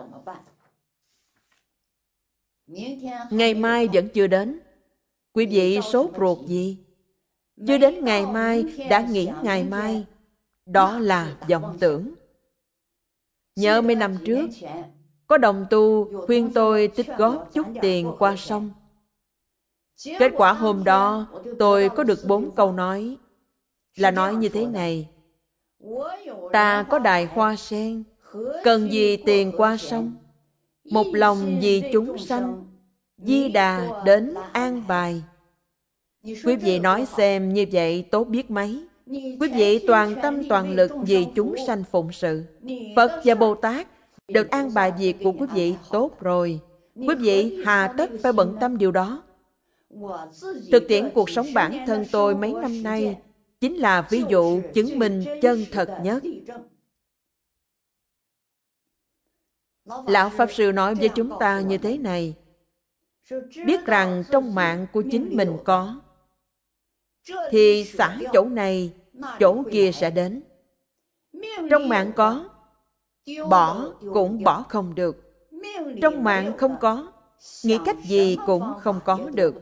Ngày mai vẫn chưa đến. Quý vị sốt ruột gì? Chưa đến ngày mai đã nghĩ ngày mai. Đó là vọng tưởng. Nhớ mấy năm trước, có đồng tu khuyên tôi tích góp chút tiền qua sông. Kết quả hôm đó tôi có được 4 câu nói, là nói như thế này: ta có đài hoa sen, cần gì tiền qua sông? Một lòng vì chúng sanh, Di Đà đến an bài. Quý vị nói xem như vậy tốt biết mấy. Quý vị toàn tâm toàn lực vì chúng sanh phụng sự. Phật và Bồ Tát được an bài việc của quý vị tốt rồi. Quý vị hà tất phải bận tâm điều đó. Thực tiễn cuộc sống bản thân tôi mấy năm nay chính là ví dụ chứng minh chân thật nhất. Lão Pháp Sư nói với chúng ta như thế này: biết rằng trong mạng của chính mình có, thì xả chỗ này, chỗ kia sẽ đến. Trong mạng có, bỏ cũng bỏ không được. Trong mạng không có, nghĩ cách gì cũng không có được.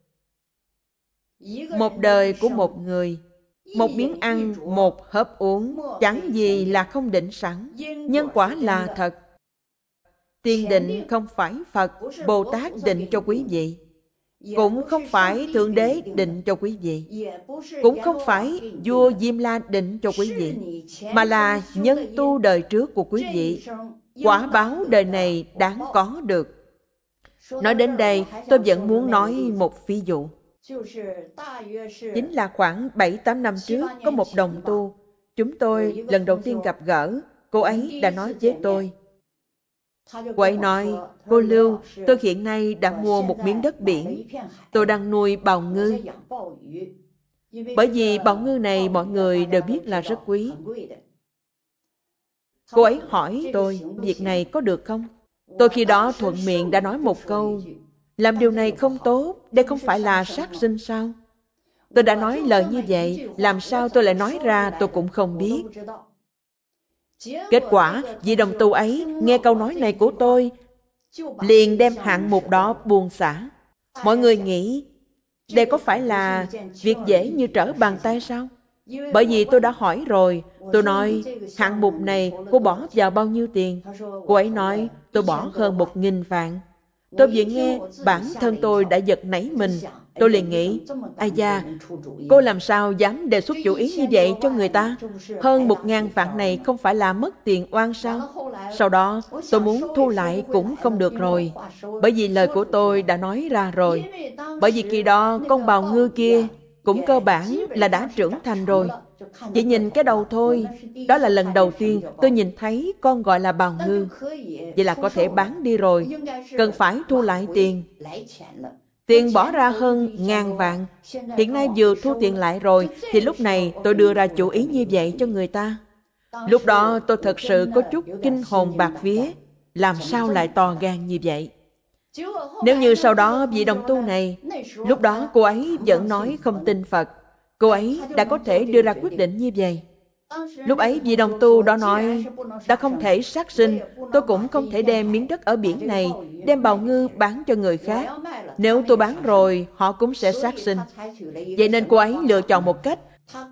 Một đời của một người, một miếng ăn, một hớp uống, chẳng gì là không định sẵn. Nhân quả là thật. Tiền định không phải Phật, Bồ Tát định cho quý vị, cũng không phải Thượng Đế định cho quý vị, cũng không phải vua Diêm La định cho quý vị, mà là nhân tu đời trước của quý vị. Quả báo đời này đáng có được. Nói đến đây, tôi vẫn muốn nói một ví dụ. Chính là khoảng 7-8 năm trước, có một đồng tu, chúng tôi lần đầu tiên gặp gỡ. Cô ấy đã nói với tôi, cô ấy nói: cô Lưu, tôi hiện nay đã mua một miếng đất biển. Tôi đang nuôi bào ngư. Bởi vì bào ngư này mọi người đều biết là rất quý. Cô ấy hỏi tôi, việc này có được không? Tôi khi đó thuận miệng đã nói một câu: làm điều này không tốt, đây không phải là sát sinh sao? Tôi đã nói lời như vậy, làm sao tôi lại nói ra tôi cũng không biết. Kết quả, vị đồng tu ấy nghe câu nói này của tôi, liền đem hạng mục đó buông xả. Mọi người nghĩ, đây có phải là việc dễ như trở bàn tay sao? Bởi vì tôi đã hỏi rồi. Tôi nói, hạng mục này cô bỏ vào bao nhiêu tiền? Cô ấy nói, tôi bỏ hơn 1.000 vạn. Tôi vừa nghe, bản thân tôi đã giật nảy mình. Tôi liền nghĩ, ai da, cô làm sao dám đề xuất chủ ý như vậy cho người ta? Hơn 1.000 vạn này không phải là mất tiền oan sao? Sau đó, tôi muốn thu lại cũng không được rồi. Bởi vì lời của tôi đã nói ra rồi. Bởi vì khi đó, con bào ngư kia cũng cơ bản là đã trưởng thành rồi. Chỉ nhìn cái đầu thôi. Đó là lần đầu tiên tôi nhìn thấy con gọi là bào ngư. Vậy là có thể bán đi rồi. Cần phải thu lại tiền. Tiền bỏ ra hơn 1.000 vạn. Hiện nay vừa thu tiền lại rồi, thì lúc này tôi đưa ra chủ ý như vậy cho người ta. Lúc đó tôi thật sự có chút kinh hồn bạt vía. Làm sao lại to gan như vậy? Nếu như sau đó vị đồng tu này, lúc đó cô ấy vẫn nói không tin Phật, cô ấy đã có thể đưa ra quyết định như vậy. Lúc ấy vị đồng tu đó nói, đã không thể sát sinh, tôi cũng không thể đem miếng đất ở biển này, đem bào ngư bán cho người khác. Nếu tôi bán rồi, họ cũng sẽ sát sinh. Vậy nên cô ấy lựa chọn một cách.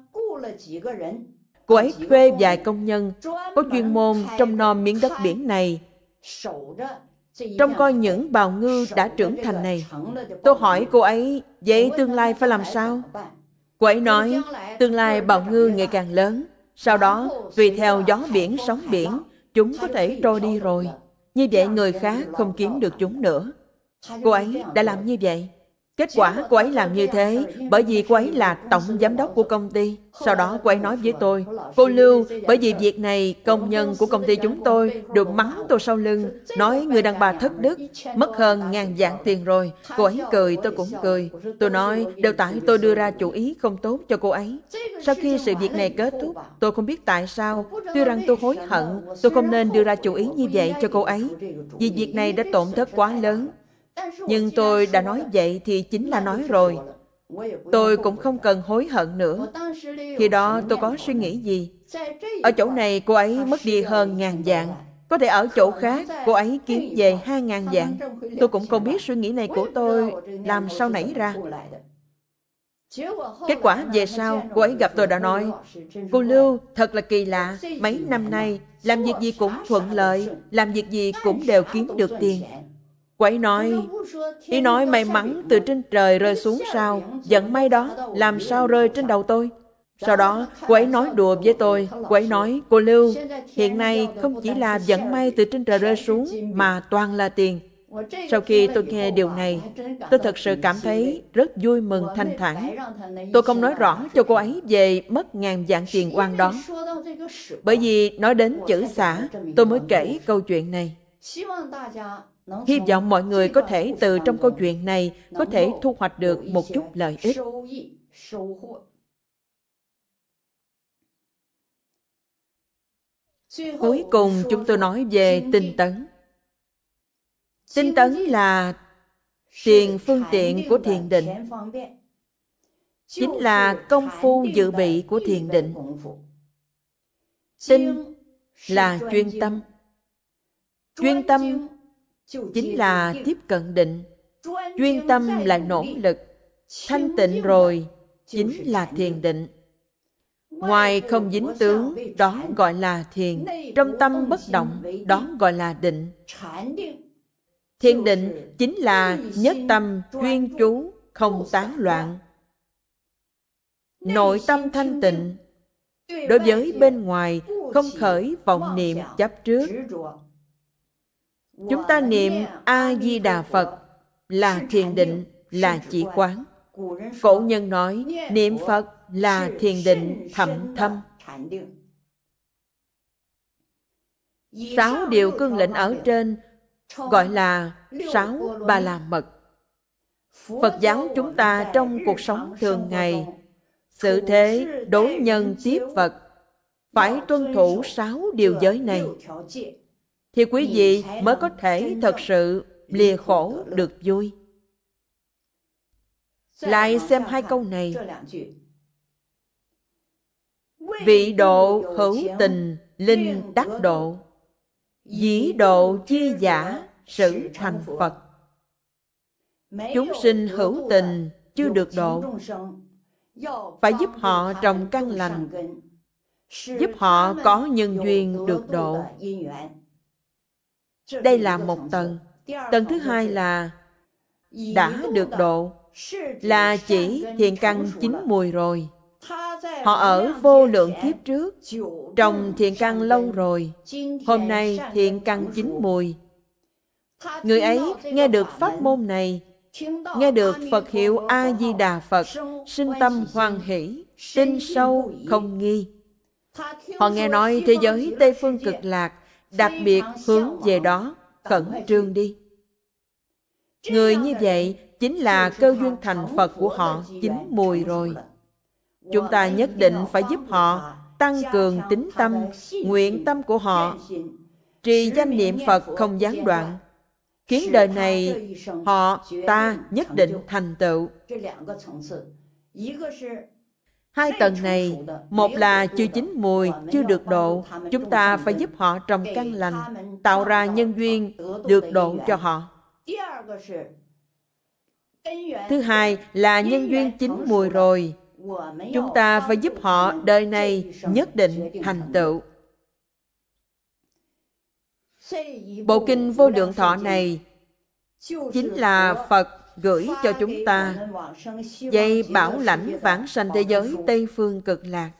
Cô ấy thuê vài công nhân có chuyên môn trông nom miếng đất biển này, trông coi những bào ngư đã trưởng thành này. Tôi hỏi cô ấy, vậy tương lai phải làm sao? Cô ấy nói, tương lai bào ngư ngày càng lớn, sau đó tùy theo gió biển, sóng biển, chúng có thể trôi đi rồi. Như vậy người khác không kiếm được chúng nữa. Cô ấy đã làm như vậy. Kết quả cô ấy làm như thế bởi vì cô ấy là tổng giám đốc của công ty. Sau đó cô ấy nói với tôi, cô Lưu, bởi vì việc này công nhân của công ty chúng tôi được mắng tôi sau lưng, nói người đàn bà thất đức, mất hơn 1000 vạn tiền rồi. Cô ấy cười, tôi cũng cười. Tôi nói, đều tại tôi đưa ra chủ ý không tốt cho cô ấy. Sau khi sự việc này kết thúc, tôi không biết tại sao, tuy rằng tôi hối hận, tôi không nên đưa ra chủ ý như vậy cho cô ấy. Vì việc này đã tổn thất quá lớn. Nhưng tôi đã nói vậy thì chính là nói rồi. Tôi cũng không cần hối hận nữa. Khi đó tôi có suy nghĩ gì? Ở chỗ này cô ấy mất đi hơn 1000 vạn. Có thể ở chỗ khác cô ấy kiếm về 2000 vạn. Tôi cũng không biết suy nghĩ này của tôi làm sao nảy ra. Kết quả về sau, cô ấy gặp tôi đã nói, cô Lưu, thật là kỳ lạ, mấy năm nay, làm việc gì cũng thuận lợi, làm việc gì cũng đều kiếm được tiền. Cô ấy nói, ý nói may mắn từ trên trời rơi xuống sao, vận may đó làm sao rơi trên đầu tôi. Sau đó, cô ấy nói đùa với tôi, cô ấy nói, cô Lưu, hiện nay không chỉ là vận may từ trên trời rơi xuống, mà toàn là tiền. Sau khi tôi nghe điều này, tôi thật sự cảm thấy rất vui mừng thanh thản. Tôi không nói rõ cho cô ấy về mất 1000 vạn tiền oan đó. Bởi vì nói đến chữ xả, tôi mới kể câu chuyện này. Hy vọng mọi người có thể từ trong câu chuyện này có thể thu hoạch được một chút lợi ích. Cuối cùng chúng tôi nói về tinh tấn. Tinh tấn là tiền phương tiện của thiền định, chính là công phu dự bị của thiền định. Tinh là chuyên tâm. Chuyên tâm chính là tiếp cận định. Chuyên tâm là nỗ lực. Thanh tịnh rồi chính là thiền định. Ngoài không dính tướng, đó gọi là thiền. Trong tâm bất động, đó gọi là định. Thiền định chính là nhất tâm chuyên chú, không tán loạn. Nội tâm thanh tịnh, đối với bên ngoài không khởi vọng niệm chấp trước. Chúng ta niệm A-di-đà Phật là thiền định, là chỉ quán. Cổ nhân nói niệm Phật là thiền định thậm thâm. 6 điều cương lĩnh ở trên gọi là 6 Ba La Mật. Phật giáo chúng ta trong cuộc sống thường ngày, xử thế, đối nhân, tiếp vật, phải tuân thủ 6 điều giới này, thì quý vị mới có thể thật sự lìa khổ được vui. Lại xem 2 câu này. Vị độ hữu tình, linh đắc độ. Dĩ độ chi giả, sử thành Phật. Chúng sinh hữu tình chưa được độ, phải giúp họ trồng căn lành, giúp họ có nhân duyên được độ. Đây là một tầng. Tầng thứ hai là đã được độ, là chỉ thiện căn chín mùi rồi. Họ ở vô lượng kiếp trước trồng thiện căn lâu rồi, hôm nay thiện căn chín mùi. Người ấy nghe được pháp môn này, nghe được Phật hiệu A-di-đà Phật, sinh tâm hoan hỷ, tin sâu không nghi. Họ nghe nói thế giới Tây Phương Cực Lạc đặc biệt hướng về đó, khẩn trương đi. Người như vậy chính là cơ duyên thành Phật của họ chín mùi rồi. Chúng ta nhất định phải giúp họ tăng cường tín tâm, nguyện tâm của họ, trì danh niệm Phật không gián đoạn, khiến đời này họ ta nhất định thành tựu. 2 tầng này, một là chưa chín mùi, chưa được độ, chúng ta phải giúp họ trồng căn lành, tạo ra nhân duyên được độ cho họ. Thứ hai là nhân duyên chín mùi rồi, chúng ta phải giúp họ đời này nhất định thành tựu. Bộ kinh Vô Lượng Thọ này chính là Phật gửi cho chúng ta, dạy bảo lãnh vãng sanh thế giới Tây Phương Cực Lạc.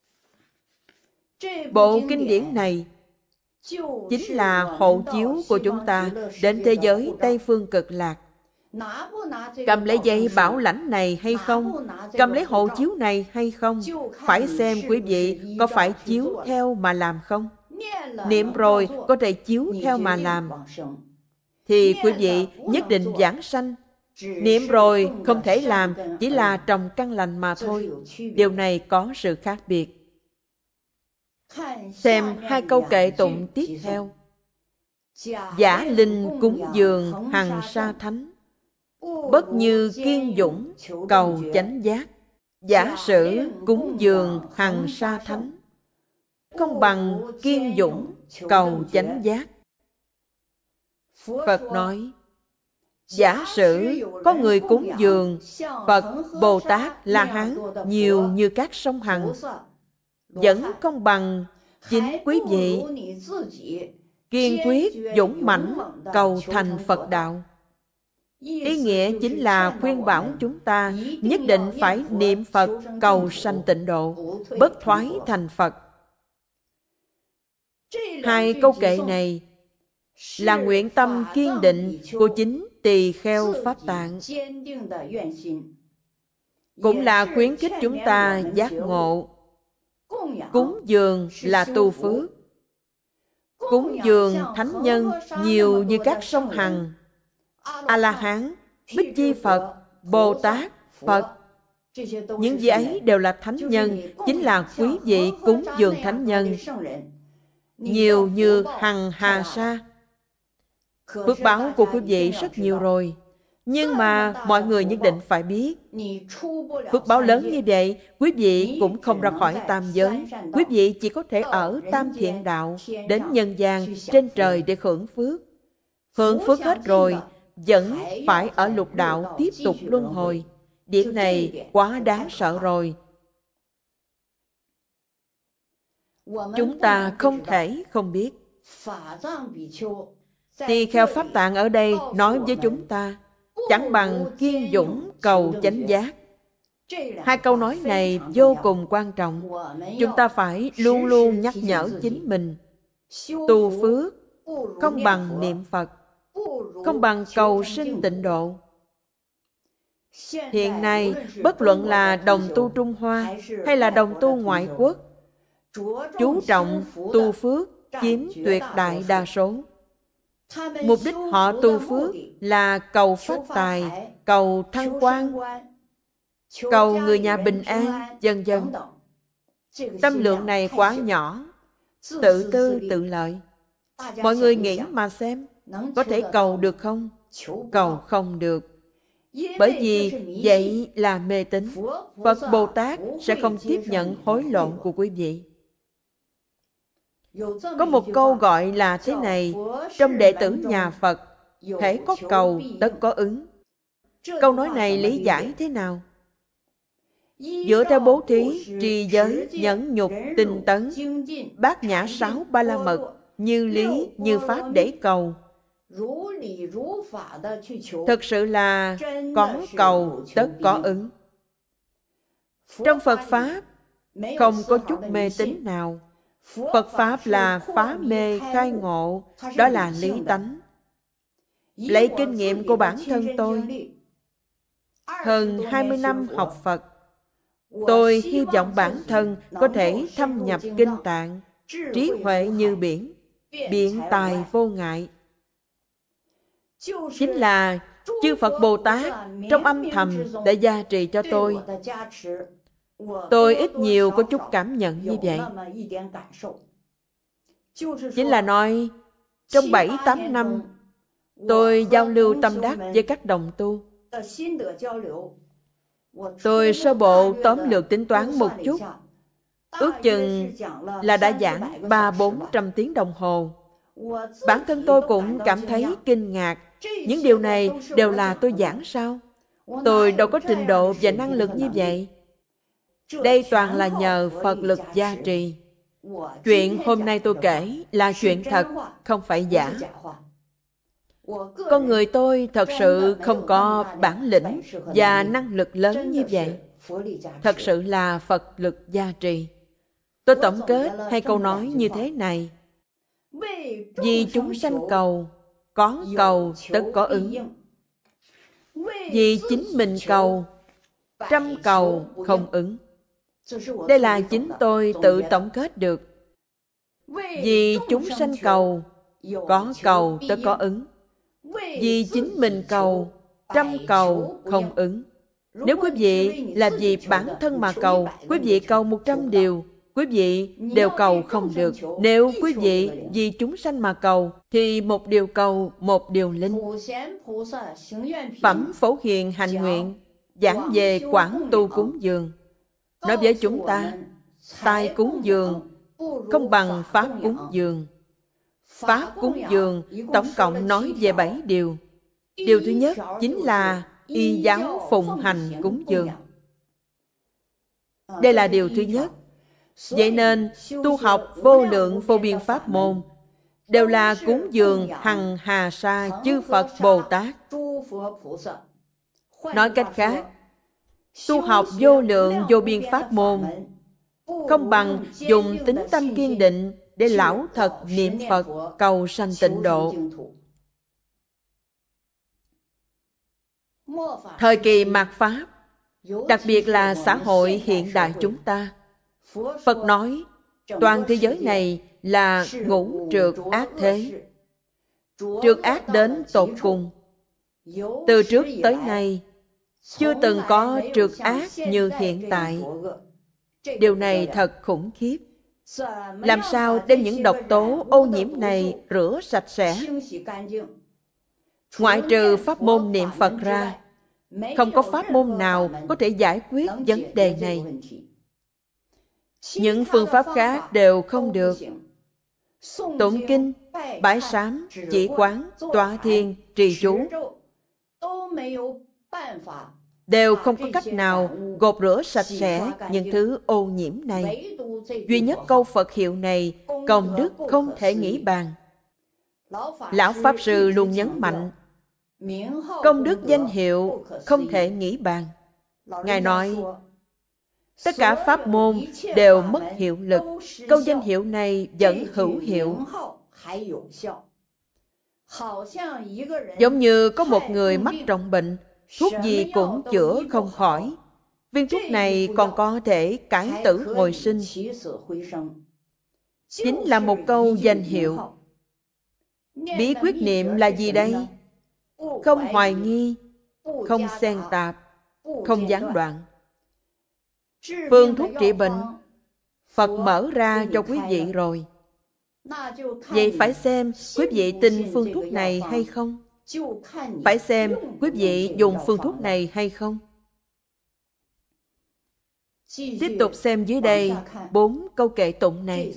Bộ kinh điển này chính là hộ chiếu của chúng ta đến thế giới Tây Phương Cực Lạc. Cầm lấy dạy bảo lãnh này hay không, cầm lấy hộ chiếu này hay không, phải xem quý vị có phải chiếu theo mà làm không. Niệm rồi có thể chiếu theo mà làm, thì quý vị nhất định vãng sanh. Niệm rồi không thể làm, chỉ là trồng căn lành mà thôi. Điều này có sự khác biệt. Xem hai câu kệ tụng tiếp theo. Giả linh cúng dường hằng sa thánh, bất như kiên dũng cầu chánh giác. Giả sử cúng dường hằng sa thánh, không bằng kiên dũng cầu chánh giác. Phật nói, giả sử có người cúng dường Phật, Bồ Tát, La Hán nhiều như các sông Hằng, vẫn không bằng chính quý vị kiên quyết dũng mãnh cầu thành Phật đạo. Ý nghĩa chính là khuyên bảo chúng ta nhất định phải niệm Phật cầu sanh tịnh độ, bất thoái thành Phật. Hai câu kệ này là nguyện tâm kiên định của chính Tỳ Kheo Pháp Tạng, cũng là khuyến khích chúng ta giác ngộ. Cúng dường là tu phước. Cúng dường thánh nhân nhiều như các sông Hằng, A-la-hán, Bích Chi Phật, Bồ Tát, Phật. Những vị ấy đều là thánh nhân, chính là quý vị cúng dường thánh nhân nhiều như hằng hà sa. Phước báo của quý vị rất nhiều rồi, nhưng mà mọi người nhất định phải biết, phước báo lớn như vậy, quý vị cũng không ra khỏi tam giới. Quý vị chỉ có thể ở tam thiện đạo, đến nhân gian, trên trời để hưởng phước. Hưởng phước hết rồi, vẫn phải ở lục đạo tiếp tục luân hồi. Điểm này quá đáng sợ rồi. Chúng ta không thể không biết. Tỳ Kheo Pháp Tạng ở đây nói với chúng ta, chẳng bằng kiên dũng cầu chánh giác. Hai câu nói này vô cùng quan trọng. Chúng ta phải luôn luôn nhắc nhở chính mình. Tu phước không bằng niệm Phật, không bằng cầu sinh tịnh độ. Hiện nay, bất luận là đồng tu Trung Hoa hay là đồng tu ngoại quốc, chú trọng tu phước chiếm tuyệt đại đa số. Mục đích họ tu phước là cầu phát tài, cầu thăng quan, cầu người nhà bình an, vân vân. Tâm lượng này quá nhỏ, tự tư tự lợi. Mọi người nghĩ mà xem, có thể cầu được không? Cầu không được. Bởi vì vậy là mê tín. Phật Bồ Tát sẽ không tiếp nhận hối lộ của quý vị. Có một câu gọi là thế này: trong đệ tử nhà Phật, hễ có cầu tất có ứng. Câu nói này lý giải thế nào? Dựa theo bố thí, trì giới, nhẫn nhục, tinh tấn, bát nhã 6 ba la mật, như lý, như pháp để cầu, thực sự là có cầu tất có ứng. Trong Phật Pháp không có chút mê tín nào. Phật Pháp là phá mê khai ngộ, đó là lý tánh. Lấy kinh nghiệm của bản thân tôi, hơn 20 năm học Phật, tôi hy vọng bản thân có thể thâm nhập kinh tạng, trí huệ như biển, biện tài vô ngại. Chính là chư Phật Bồ Tát trong âm thầm đã gia trì cho tôi. Tôi ít nhiều có chút cảm nhận như vậy. Chính là nói, trong 7-8 năm, tôi giao lưu tâm đắc với các đồng tu. Tôi sơ bộ tóm lược tính toán một chút, ước chừng là đã giảng 300-400 tiếng đồng hồ. Bản thân tôi cũng cảm thấy kinh ngạc. Những điều này đều là tôi giảng sao? Tôi đâu có trình độ và năng lực như vậy. Đây toàn là nhờ Phật lực gia trì. Chuyện hôm nay tôi kể là chuyện thật, không phải giả. Con người tôi thật sự không có bản lĩnh và năng lực lớn như vậy. Thật sự là Phật lực gia trì. Tôi tổng kết hai câu nói như thế này. Vì chúng sanh cầu, có cầu tất có ứng. Vì chính mình cầu, trăm cầu không ứng. Đây là chính tôi tự tổng kết được. Vì chúng sanh cầu, có cầu tất có ứng. Vì chính mình cầu, trăm cầu không ứng. Nếu quý vị là vì bản thân mà cầu, quý vị cầu 100 điều, quý vị đều cầu không được. Nếu quý vị vì chúng sanh mà cầu, thì một điều cầu, một điều linh. Phẩm Phổ Hiền Hạnh Nguyện giảng về quảng tu cúng dường. Nói với chúng ta, tài cúng dường không bằng pháp cúng dường. Pháp cúng dường tổng cộng nói về 7 điều. Điều thứ nhất chính là y giáo phụng hành cúng dường. Đây là điều thứ nhất. Vậy nên tu học vô lượng vô biên pháp môn đều là cúng dường hằng hà sa chư Phật Bồ Tát. Nói cách khác, tu học vô lượng vô biên pháp môn không bằng dùng tín tâm kiên định để lão thật niệm Phật cầu sanh tịnh độ. Thời kỳ mạt Pháp, đặc biệt là xã hội hiện đại chúng ta, Phật nói toàn thế giới này là ngũ trược ác thế. Trược ác đến tột cùng. Từ trước tới nay, chưa từng có trược ác như hiện tại. Điều này thật khủng khiếp. Làm sao đem những độc tố ô nhiễm này rửa sạch sẽ? Ngoại trừ pháp môn niệm Phật ra, không có pháp môn nào có thể giải quyết vấn đề này. Những phương pháp khác đều không được. Tụng kinh, bái sám, chỉ quán, tọa thiền, trì chú đều không có cách nào gột rửa sạch sẽ những thứ ô nhiễm này. Duy nhất câu Phật hiệu này, công đức không thể nghĩ bàn. Lão Pháp Sư luôn nhấn mạnh, công đức danh hiệu không thể nghĩ bàn. Ngài nói, tất cả pháp môn đều mất hiệu lực, câu danh hiệu này vẫn hữu hiệu. Giống như có một người mắc trọng bệnh, thuốc gì cũng chữa không khỏi. Viên thuốc này còn có thể cải tử hồi sinh. Chính là một câu danh hiệu. Bí quyết niệm là gì đây? Không hoài nghi, không xen tạp, không gián đoạn. Phương thuốc trị bệnh, Phật mở ra cho quý vị rồi. Vậy phải xem quý vị tin phương thuốc này hay không? Phải xem quý vị dùng phương thuốc này hay không? Tiếp tục xem dưới đây 4 câu kệ tụng này.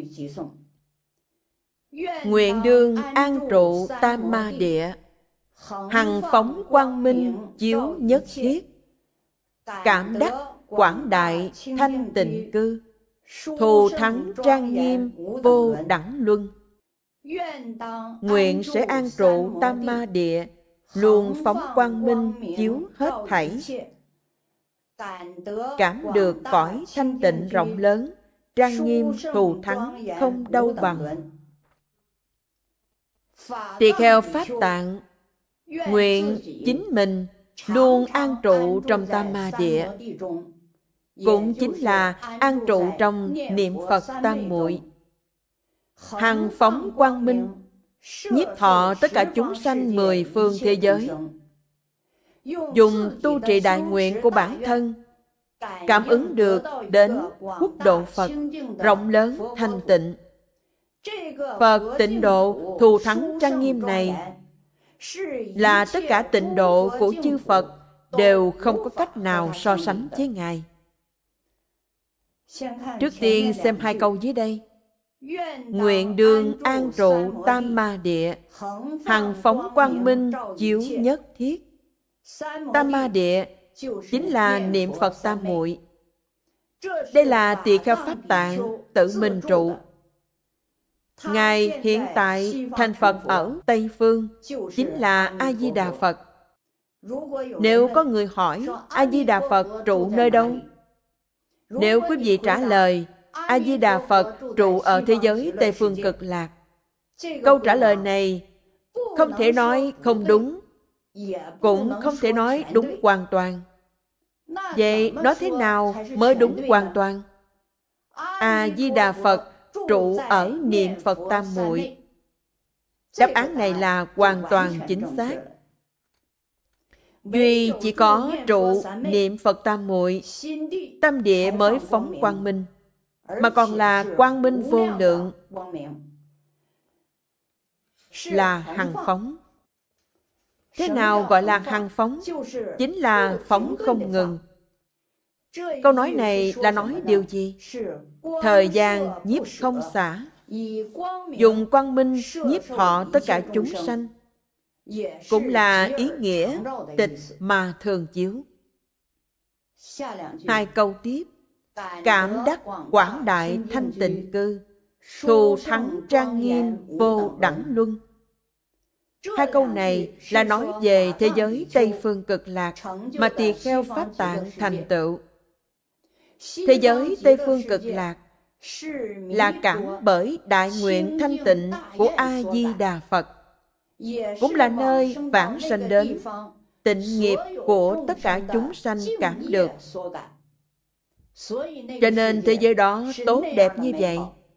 Nguyện đương an trụ tam ma địa, hằng phóng quang minh chiếu nhất thiết, cảm đắc quảng đại thanh tịnh cư, thù thắng trang nghiêm vô đẳng luân. Nguyện sẽ an trụ tam ma địa, luôn phóng quang minh chiếu hết thảy, cảm được cõi thanh tịnh rộng lớn, trang nghiêm thù thắng không đâu bằng. Tỳ kheo Pháp Tạng nguyện chính mình luôn an trụ trong tam ma địa, cũng chính là an trụ trong niệm Phật tam muội, hằng phóng quang minh, nhiếp thọ tất cả chúng sanh 10 phương thế giới, dùng tu trì đại nguyện của bản thân, cảm ứng được đến quốc độ Phật rộng lớn thanh tịnh. Phật tịnh độ thù thắng trang nghiêm này là tất cả tịnh độ của chư Phật đều không có cách nào so sánh với Ngài. Trước tiên xem 2 câu dưới đây. Nguyện đương an trụ tam ma địa, hằng phóng quang minh chiếu nhất thiết. Tam ma địa chính là niệm Phật tam muội. Đây là Tỳ Kheo Pháp Tạng tự mình trụ. Ngài hiện tại thành Phật ở Tây Phương, chính là A-di-đà Phật. Nếu có người hỏi A-di-đà Phật trụ nơi đâu? Nếu quý vị trả lời A-di-đà Phật trụ ở thế giới Tây Phương Cực Lạc, câu trả lời này không thể nói không đúng, cũng không thể nói đúng hoàn toàn. Vậy nói thế nào mới đúng hoàn toàn? A-di-đà Phật trụ ở niệm Phật Tam Muội. Đáp án này là hoàn toàn chính xác. Duy chỉ có trụ niệm Phật Tam Muội, tâm địa mới phóng quang minh, mà còn là quang minh vô lượng, là hằng phóng. Thế nào gọi là hằng phóng? Chính là phóng không ngừng. Câu nói này là nói điều gì? Thời gian nhiếp không xả, dùng quang minh nhiếp họ tất cả chúng sanh, cũng là ý nghĩa tịch mà thường chiếu. Hai câu tiếp: cảm đắc quảng đại thanh tịnh cư, thù thắng trang nghiêm vô đẳng luân. Hai câu này là nói về thế giới Tây Phương Cực Lạc mà Tỳ Kheo Pháp Tạng thành tựu. Thế giới Tây Phương Cực Lạc là cảm bởi đại nguyện thanh tịnh của A-di-đà Phật, cũng là nơi vãng sanh đến, tịnh nghiệp của tất cả chúng sanh cảm được. Cho nên thế giới đó tốt đẹp như vậy.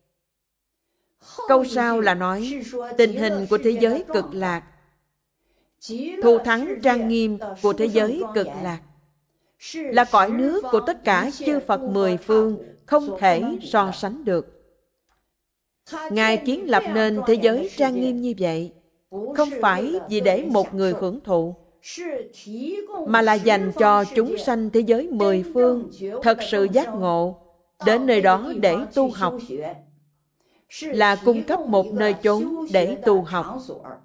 Câu sau là nói tình hình của thế giới Cực Lạc, thù thắng trang nghiêm của thế giới Cực Lạc, là cõi nước của tất cả chư Phật mười phương, không thể so sánh được. Ngài kiến lập nên thế giới trang nghiêm như vậy, không phải vì để một người hưởng thụ, mà là dành cho chúng sanh thế giới mười phương thật sự giác ngộ, đến nơi đó để tu học, là cung cấp một nơi chốn để tu học.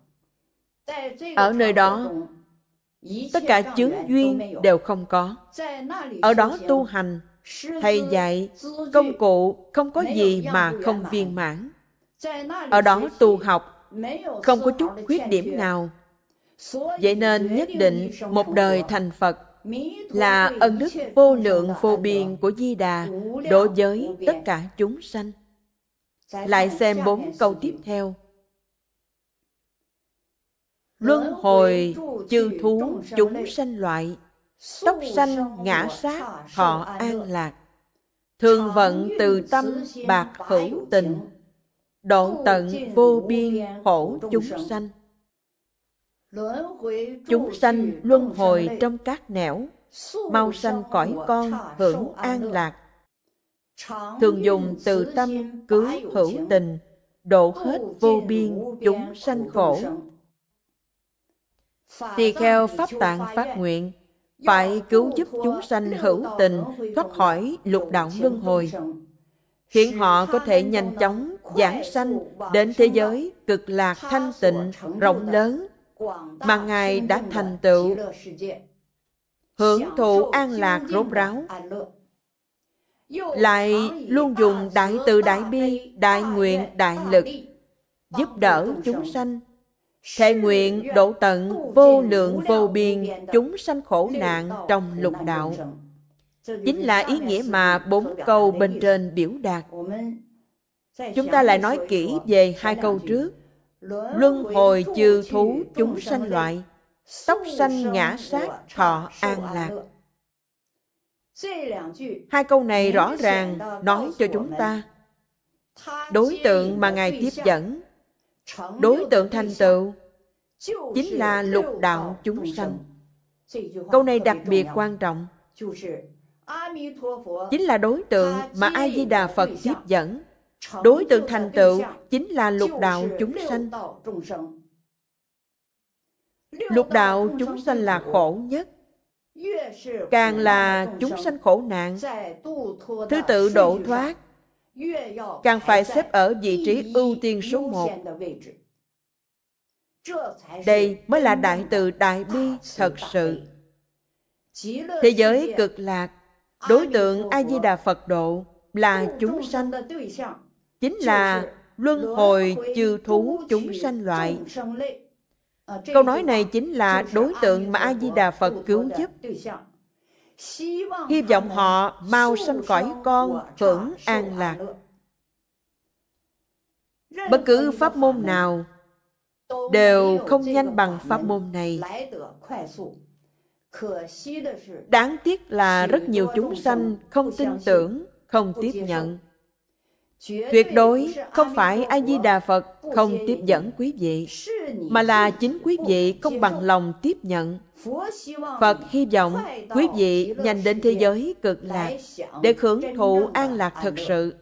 Ở nơi đó, tất cả chướng duyên đều không có. Ở đó tu hành, thầy dạy, công cụ không có gì mà không viên mãn. Ở đó tu học, không có chút khuyết điểm nào. Vậy nên nhất định một đời thành Phật là ân đức vô lượng vô biên của Di Đà đối với tất cả chúng sanh. Lại xem 4 câu tiếp theo. Luân hồi chư thú chúng sanh loại, tóc sanh ngã sát thọ an lạc, thường vận từ tâm bạc hữu tình, độ tận vô biên khổ chúng sanh. Chúng sanh luân hồi trong các nẻo, mau sanh cõi con hưởng an lạc, thường dùng từ tâm cưới hữu tình, độ hết vô biên chúng sanh khổ. Tỳ Kheo Pháp Tạng phát nguyện phải cứu giúp chúng sanh hữu tình thoát khỏi lục đạo luân hồi, khiến họ có thể nhanh chóng giảng sanh đến thế giới Cực Lạc thanh tịnh rộng lớn mà Ngài đã thành tựu, hưởng thụ an lạc rốt ráo. Lại luôn dùng đại từ đại bi, đại nguyện, đại lực giúp đỡ chúng sanh, thệ nguyện độ tận vô lượng vô biên chúng sanh khổ nạn trong lục đạo. Chính là ý nghĩa mà 4 câu bên trên biểu đạt. Chúng ta lại nói kỹ về 2 câu trước. Luân hồi chư thú chúng sanh loại, tóc sanh ngã sát thọ an lạc. 2 câu này rõ ràng nói cho chúng ta đối tượng mà Ngài tiếp dẫn, đối tượng thành tựu chính là lục đạo chúng sanh. Câu này đặc biệt quan trọng, chính là đối tượng mà A-di-đà Phật tiếp dẫn, đối tượng thành tựu chính là lục đạo chúng sanh. Lục đạo chúng sanh là khổ nhất. Càng là chúng sanh khổ nạn, thứ tự độ thoát càng phải xếp ở vị trí ưu tiên số 1. Đây mới là đại từ đại bi thật sự. Thế giới Cực Lạc Đối tượng A-di-đà Phật độ là chúng sanh, chính là luân hồi chư thú chúng sanh loại. Câu nói này chính là đối tượng mà A-di-đà Phật cứu giúp. Hy vọng họ mau sanh cõi con, hưởng an lạc. Bất cứ pháp môn nào đều không nhanh bằng pháp môn này. Đáng tiếc là rất nhiều chúng sanh không tin tưởng, không tiếp nhận. Tuyệt đối không phải A-di-đà Phật không tiếp dẫn quý vị, mà là chính quý vị không bằng lòng tiếp nhận. Phật hy vọng quý vị nhanh đến thế giới cực lạc để hưởng thụ an lạc thực sự.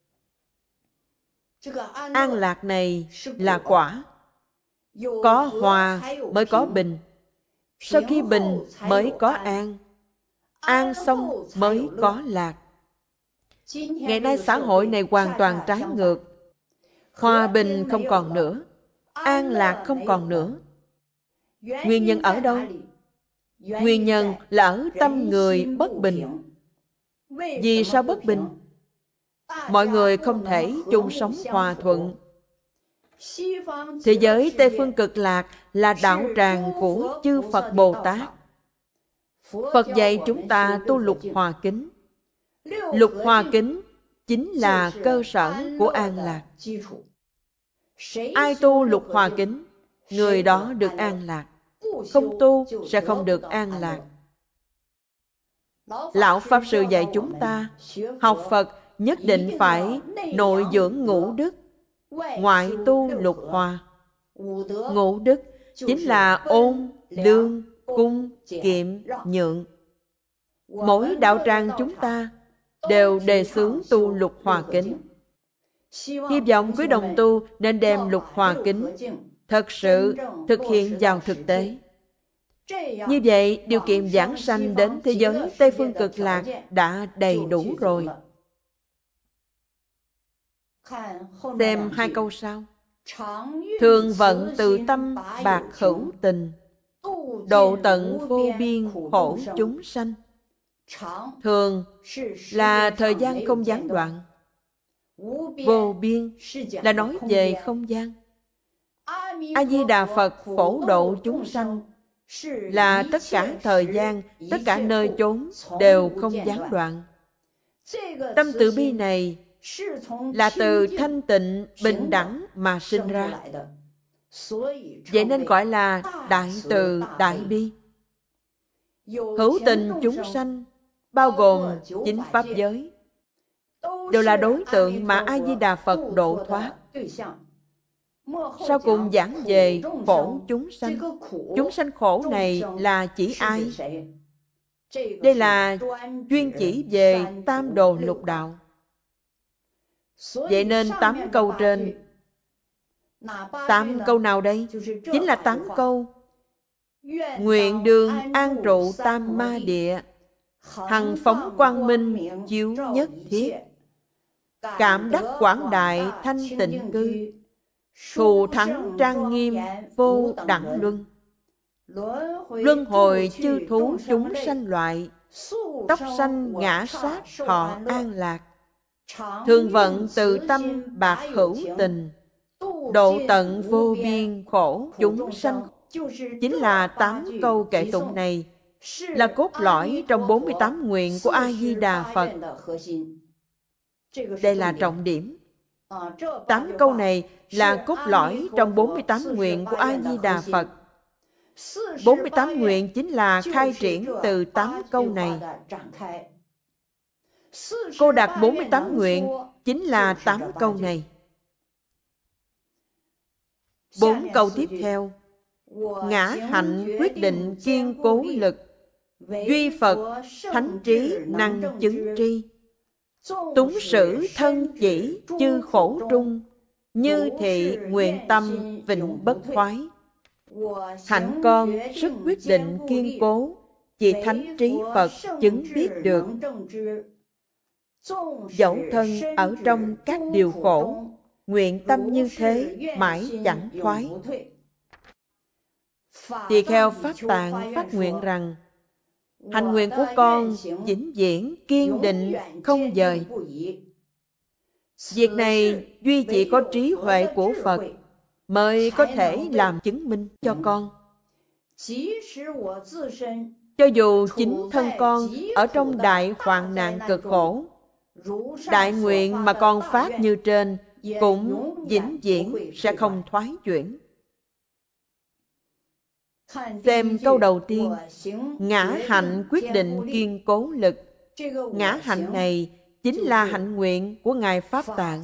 An lạc này là quả. Có hòa mới có bình. Sau khi bình mới có an. An xong mới có lạc. Ngày nay xã hội này hoàn toàn trái ngược. Hòa bình không còn nữa, an lạc không còn nữa. Nguyên nhân ở đâu? Nguyên nhân là ở tâm người bất bình. Vì sao bất bình? Mọi người không thể chung sống hòa thuận. Thế giới Tây Phương Cực Lạc là đạo tràng của chư Phật Bồ Tát. Phật dạy chúng ta tu Lục Hòa Kính. Lục Hòa Kính chính là cơ sở của an lạc. Ai tu Lục Hòa Kính, người đó được an lạc. Không tu sẽ không được an lạc. Lão Pháp Sư dạy chúng ta, học Phật nhất định phải nội dưỡng ngũ đức, ngoại tu Lục Hòa. Ngũ đức chính là ôn, lương, cung, kiệm, nhượng. Mỗi đạo tràng chúng ta đều đề xướng tu Lục Hòa Kính. Hy vọng quý đồng tu nên đem Lục Hòa Kính thật sự thực hiện vào thực tế. Như vậy, điều kiện giảng sanh đến thế giới Tây Phương Cực Lạc đã đầy đủ rồi. Xem hai câu sau. Thường vận từ tâm bạc hữu tình, độ tận vô biên khổ chúng sanh. Thường là thời gian không gián đoạn. Vô biên là nói về không gian. A-di-đà Phật phổ độ chúng sanh là tất cả thời gian, tất cả nơi chốn đều không gián đoạn. Tâm từ bi này là từ thanh tịnh, bình đẳng mà sinh ra. Vậy nên gọi là đại từ, đại bi. Hữu tình chúng sanh, bao gồm chính pháp giới, đều là đối tượng mà A-di-đà Phật độ thoát. Sau cùng giảng về khổ chúng sanh. Chúng sanh khổ này là chỉ ai? Đây là chuyên chỉ về tam đồ lục đạo. Vậy nên 8 câu trên, 8 câu nào đây? Chính là 8 câu. Nguyện đường an trụ tam ma địa, hằng phóng quang minh chiếu nhất thiết, cảm đắc quảng đại thanh tịnh cư, thù thắng trang nghiêm vô đẳng luân. Luân hồi chư thú chúng sanh loại, tóc xanh ngã sát họ an lạc. Thường vận từ tâm bạc hữu tình, độ tận vô biên khổ chúng sanh. Chính là 8 câu kệ tụng này là cốt lõi trong 48 nguyện của A-di-đà Phật. Đây là trọng điểm. 8 câu này là cốt lõi trong 48 nguyện của A-di-đà Phật. 48 nguyện chính là khai triển từ 8 câu này. Cô đạt 48 nguyện chính là 8 câu này. 4 câu tiếp theo. Ngã hạnh quyết định kiên cố lực, duy Phật thánh trí năng chứng tri. Túng sử thân chỉ chư khổ trung, như thị nguyện tâm vĩnh bất thoái. Hạnh con sức quyết định kiên cố, chỉ thánh trí Phật chứng biết được. Dẫu thân ở trong các điều khổ, nguyện tâm như thế mãi chẳng thoái. Tỳ kheo Pháp Tạng phát nguyện rằng, Hạnh nguyện của con vĩnh viễn kiên định không dời. Việc này duy chỉ có trí huệ của Phật mới có thể làm chứng minh cho con. Cho dù chính thân con ở trong đại hoạn nạn cực khổ, đại nguyện mà con phát như trên cũng vĩnh viễn sẽ không thoái chuyển. Xem câu đầu tiên, ngã hạnh quyết định kiên cố lực. Ngã hạnh này chính là hạnh nguyện của Ngài Pháp Tạng.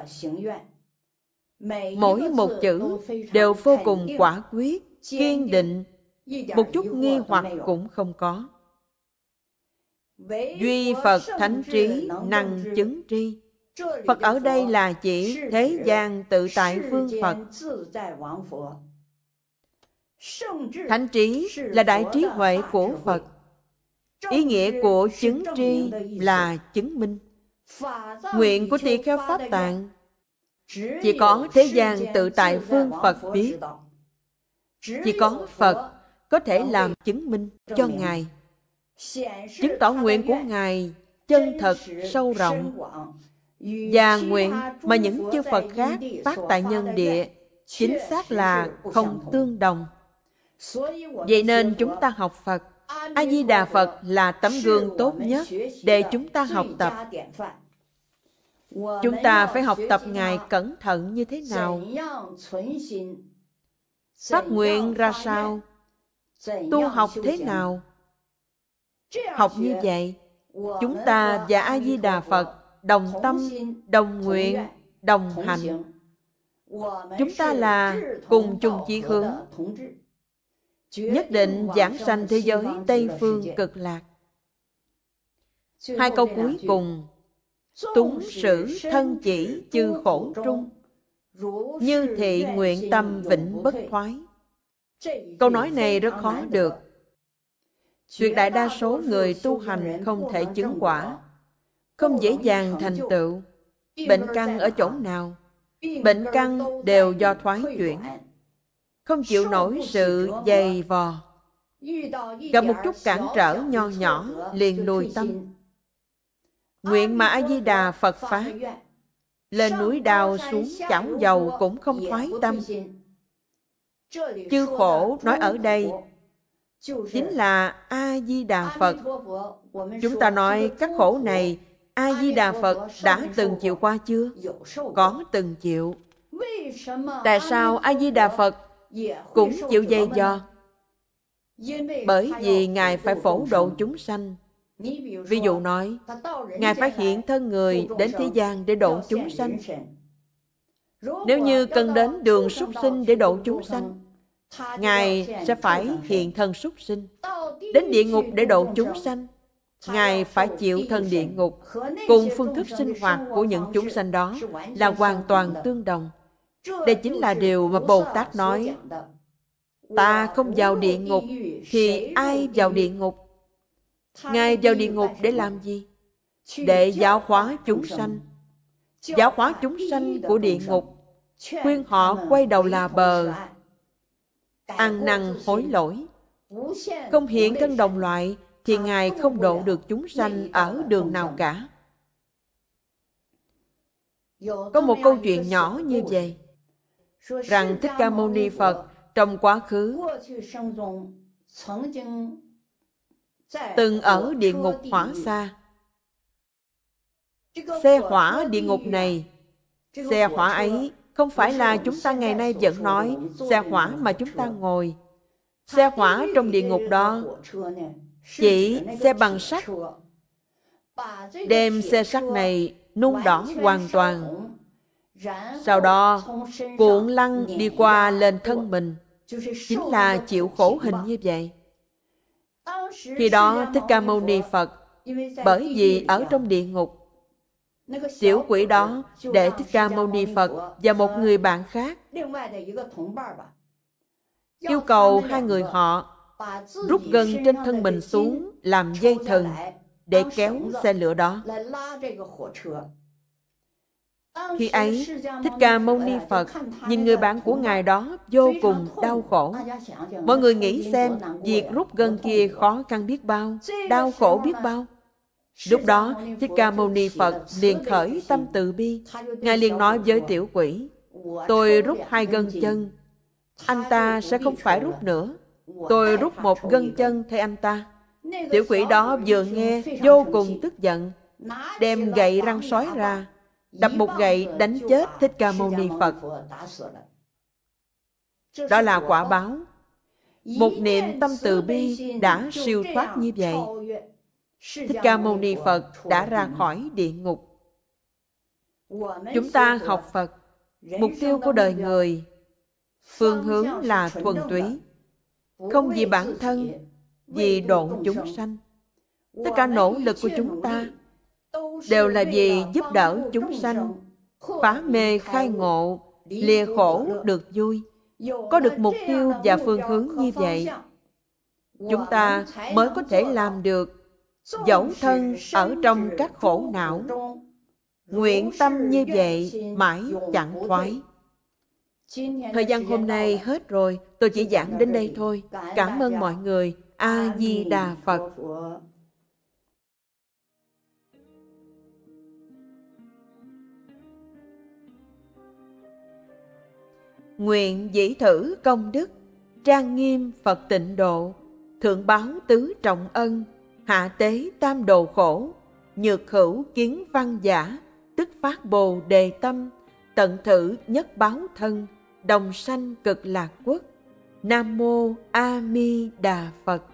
Mỗi một chữ đều vô cùng quả quyết, kiên định, một chút nghi hoặc cũng không có. Duy Phật thánh trí năng chứng tri. Phật ở đây là chỉ thế gian tự tại phương Phật. Thánh trí là đại trí huệ của Phật. Ý nghĩa của chứng tri là chứng minh. Nguyện của tỳ kheo Pháp Tạng chỉ có thế gian tự tại phương Phật biết. Chỉ có Phật có thể làm chứng minh cho Ngài, chứng tỏ nguyện của Ngài chân thật sâu rộng, và nguyện mà những chư Phật khác phát tại nhân địa chính xác là không tương đồng. Vậy nên chúng ta học Phật, A Di Đà Phật là tấm gương tốt nhất để chúng ta học tập. Chúng ta phải học tập Ngài cẩn thận như thế nào, phát nguyện ra sao, tu học thế nào. Học như vậy, chúng ta và A Di Đà Phật đồng tâm, đồng nguyện, đồng hành. Chúng ta là cùng chung chí hướng, nhất định giảng sanh thế giới Tây Phương Cực Lạc. Hai câu cuối cùng, túng sử thân chỉ chư khổ trung, như thị nguyện tâm vĩnh bất thoái. Câu nói này rất khó được. Tuyệt đại đa số người tu hành không thể chứng quả, không dễ dàng thành tựu. Bệnh căn ở chỗ nào? Bệnh căn đều do thoái chuyển, không chịu nổi sự dày vò. Gặp một chút cản trở nho nhỏ liền lùi tâm. Nguyện mà A Di Đà Phật phát, lên núi đào xuống chảo dầu cũng không thoái tâm. Chư khổ nói ở đây chính là A Di Đà Phật. Chúng ta nói các khổ này A Di Đà Phật đã từng chịu qua chưa? Có từng chịu. Tại sao A Di Đà Phật cũng chịu dày vò? Bởi vì Ngài phải phổ độ chúng sanh. Ví dụ nói, Ngài phải hiện thân người đến thế gian để độ chúng sanh. Nếu như cần đến đường súc sinh để độ chúng sanh, Ngài sẽ phải hiện thân súc sinh. Đến địa ngục để độ chúng sanh, Ngài phải chịu thân địa ngục. Cùng phương thức sinh hoạt của những chúng sanh đó là hoàn toàn tương đồng. Đây chính là điều mà Bồ Tát nói, ta không vào địa ngục thì ai vào địa ngục? Ngài vào địa ngục để làm gì? Để giáo hóa chúng sanh. Giáo hóa chúng sanh của địa ngục, khuyên họ quay đầu là bờ, ăn năn hối lỗi. Không hiện thân đồng loại thì Ngài không độ được chúng sanh ở đường nào cả. Có một câu chuyện nhỏ như vậy, rằng Thích Ca Mâu Ni Phật trong quá khứ từng ở địa ngục hỏa xa. Xe hỏa địa ngục này, xe hỏa ấy không phải là chúng ta ngày nay vẫn nói xe hỏa mà chúng ta ngồi. Xe hỏa trong địa ngục đó chỉ xe bằng sắt, đem xe sắt này nung đỏ hoàn toàn, sau đó cuộn lăn đi qua lên thân mình, chính là chịu khổ hình như vậy. Khi đó Thích Ca Mâu Ni Phật bởi vì ở trong địa ngục, tiểu quỷ đó để Thích Ca Mâu Ni Phật và một người bạn khác yêu cầu hai người họ rút gần trên thân mình xuống làm dây thừng, để kéo xe lửa đó. Khi ấy, Thích Ca Mâu Ni Phật nhìn người bạn của Ngài đó vô cùng đau khổ. Mọi người nghĩ xem, việc rút gân kia khó khăn biết bao, đau khổ biết bao. Lúc đó, Thích Ca Mâu Ni Phật liền khởi tâm từ bi. Ngài liền nói với tiểu quỷ, tôi rút 2 gân chân, anh ta sẽ không phải rút nữa. Tôi rút 1 gân chân thay anh ta. Tiểu quỷ đó vừa nghe vô cùng tức giận, đem gậy răng sói ra, đập một gậy đánh chết Thích Ca Mâu Ni Phật. Đó là quả báo. Một niệm tâm từ bi đã siêu thoát như vậy, Thích Ca Mâu Ni Phật đã ra khỏi địa ngục. Chúng ta học Phật, mục tiêu của đời người, phương hướng là thuần túy, không vì bản thân, vì độ chúng sanh. Tất cả nỗ lực của chúng ta đều là vì giúp đỡ chúng sanh phá mê khai ngộ, lìa khổ được vui. Có được mục tiêu và phương hướng như vậy, chúng ta mới có thể làm được dẫu thân ở trong các khổ não. Nguyện tâm như vậy mãi chẳng thoái. Thời gian hôm nay hết rồi, tôi chỉ giảng đến đây thôi. Cảm ơn mọi người. A Di Đà Phật. Nguyện dĩ thử công đức, trang nghiêm Phật tịnh độ, thượng báo tứ trọng ân, hạ tế tam đồ khổ, nhược hữu kiến văn giả, tức phát bồ đề tâm, tận thử nhất báo thân, đồng sanh cực lạc quốc. Nam mô A Di Đà Phật.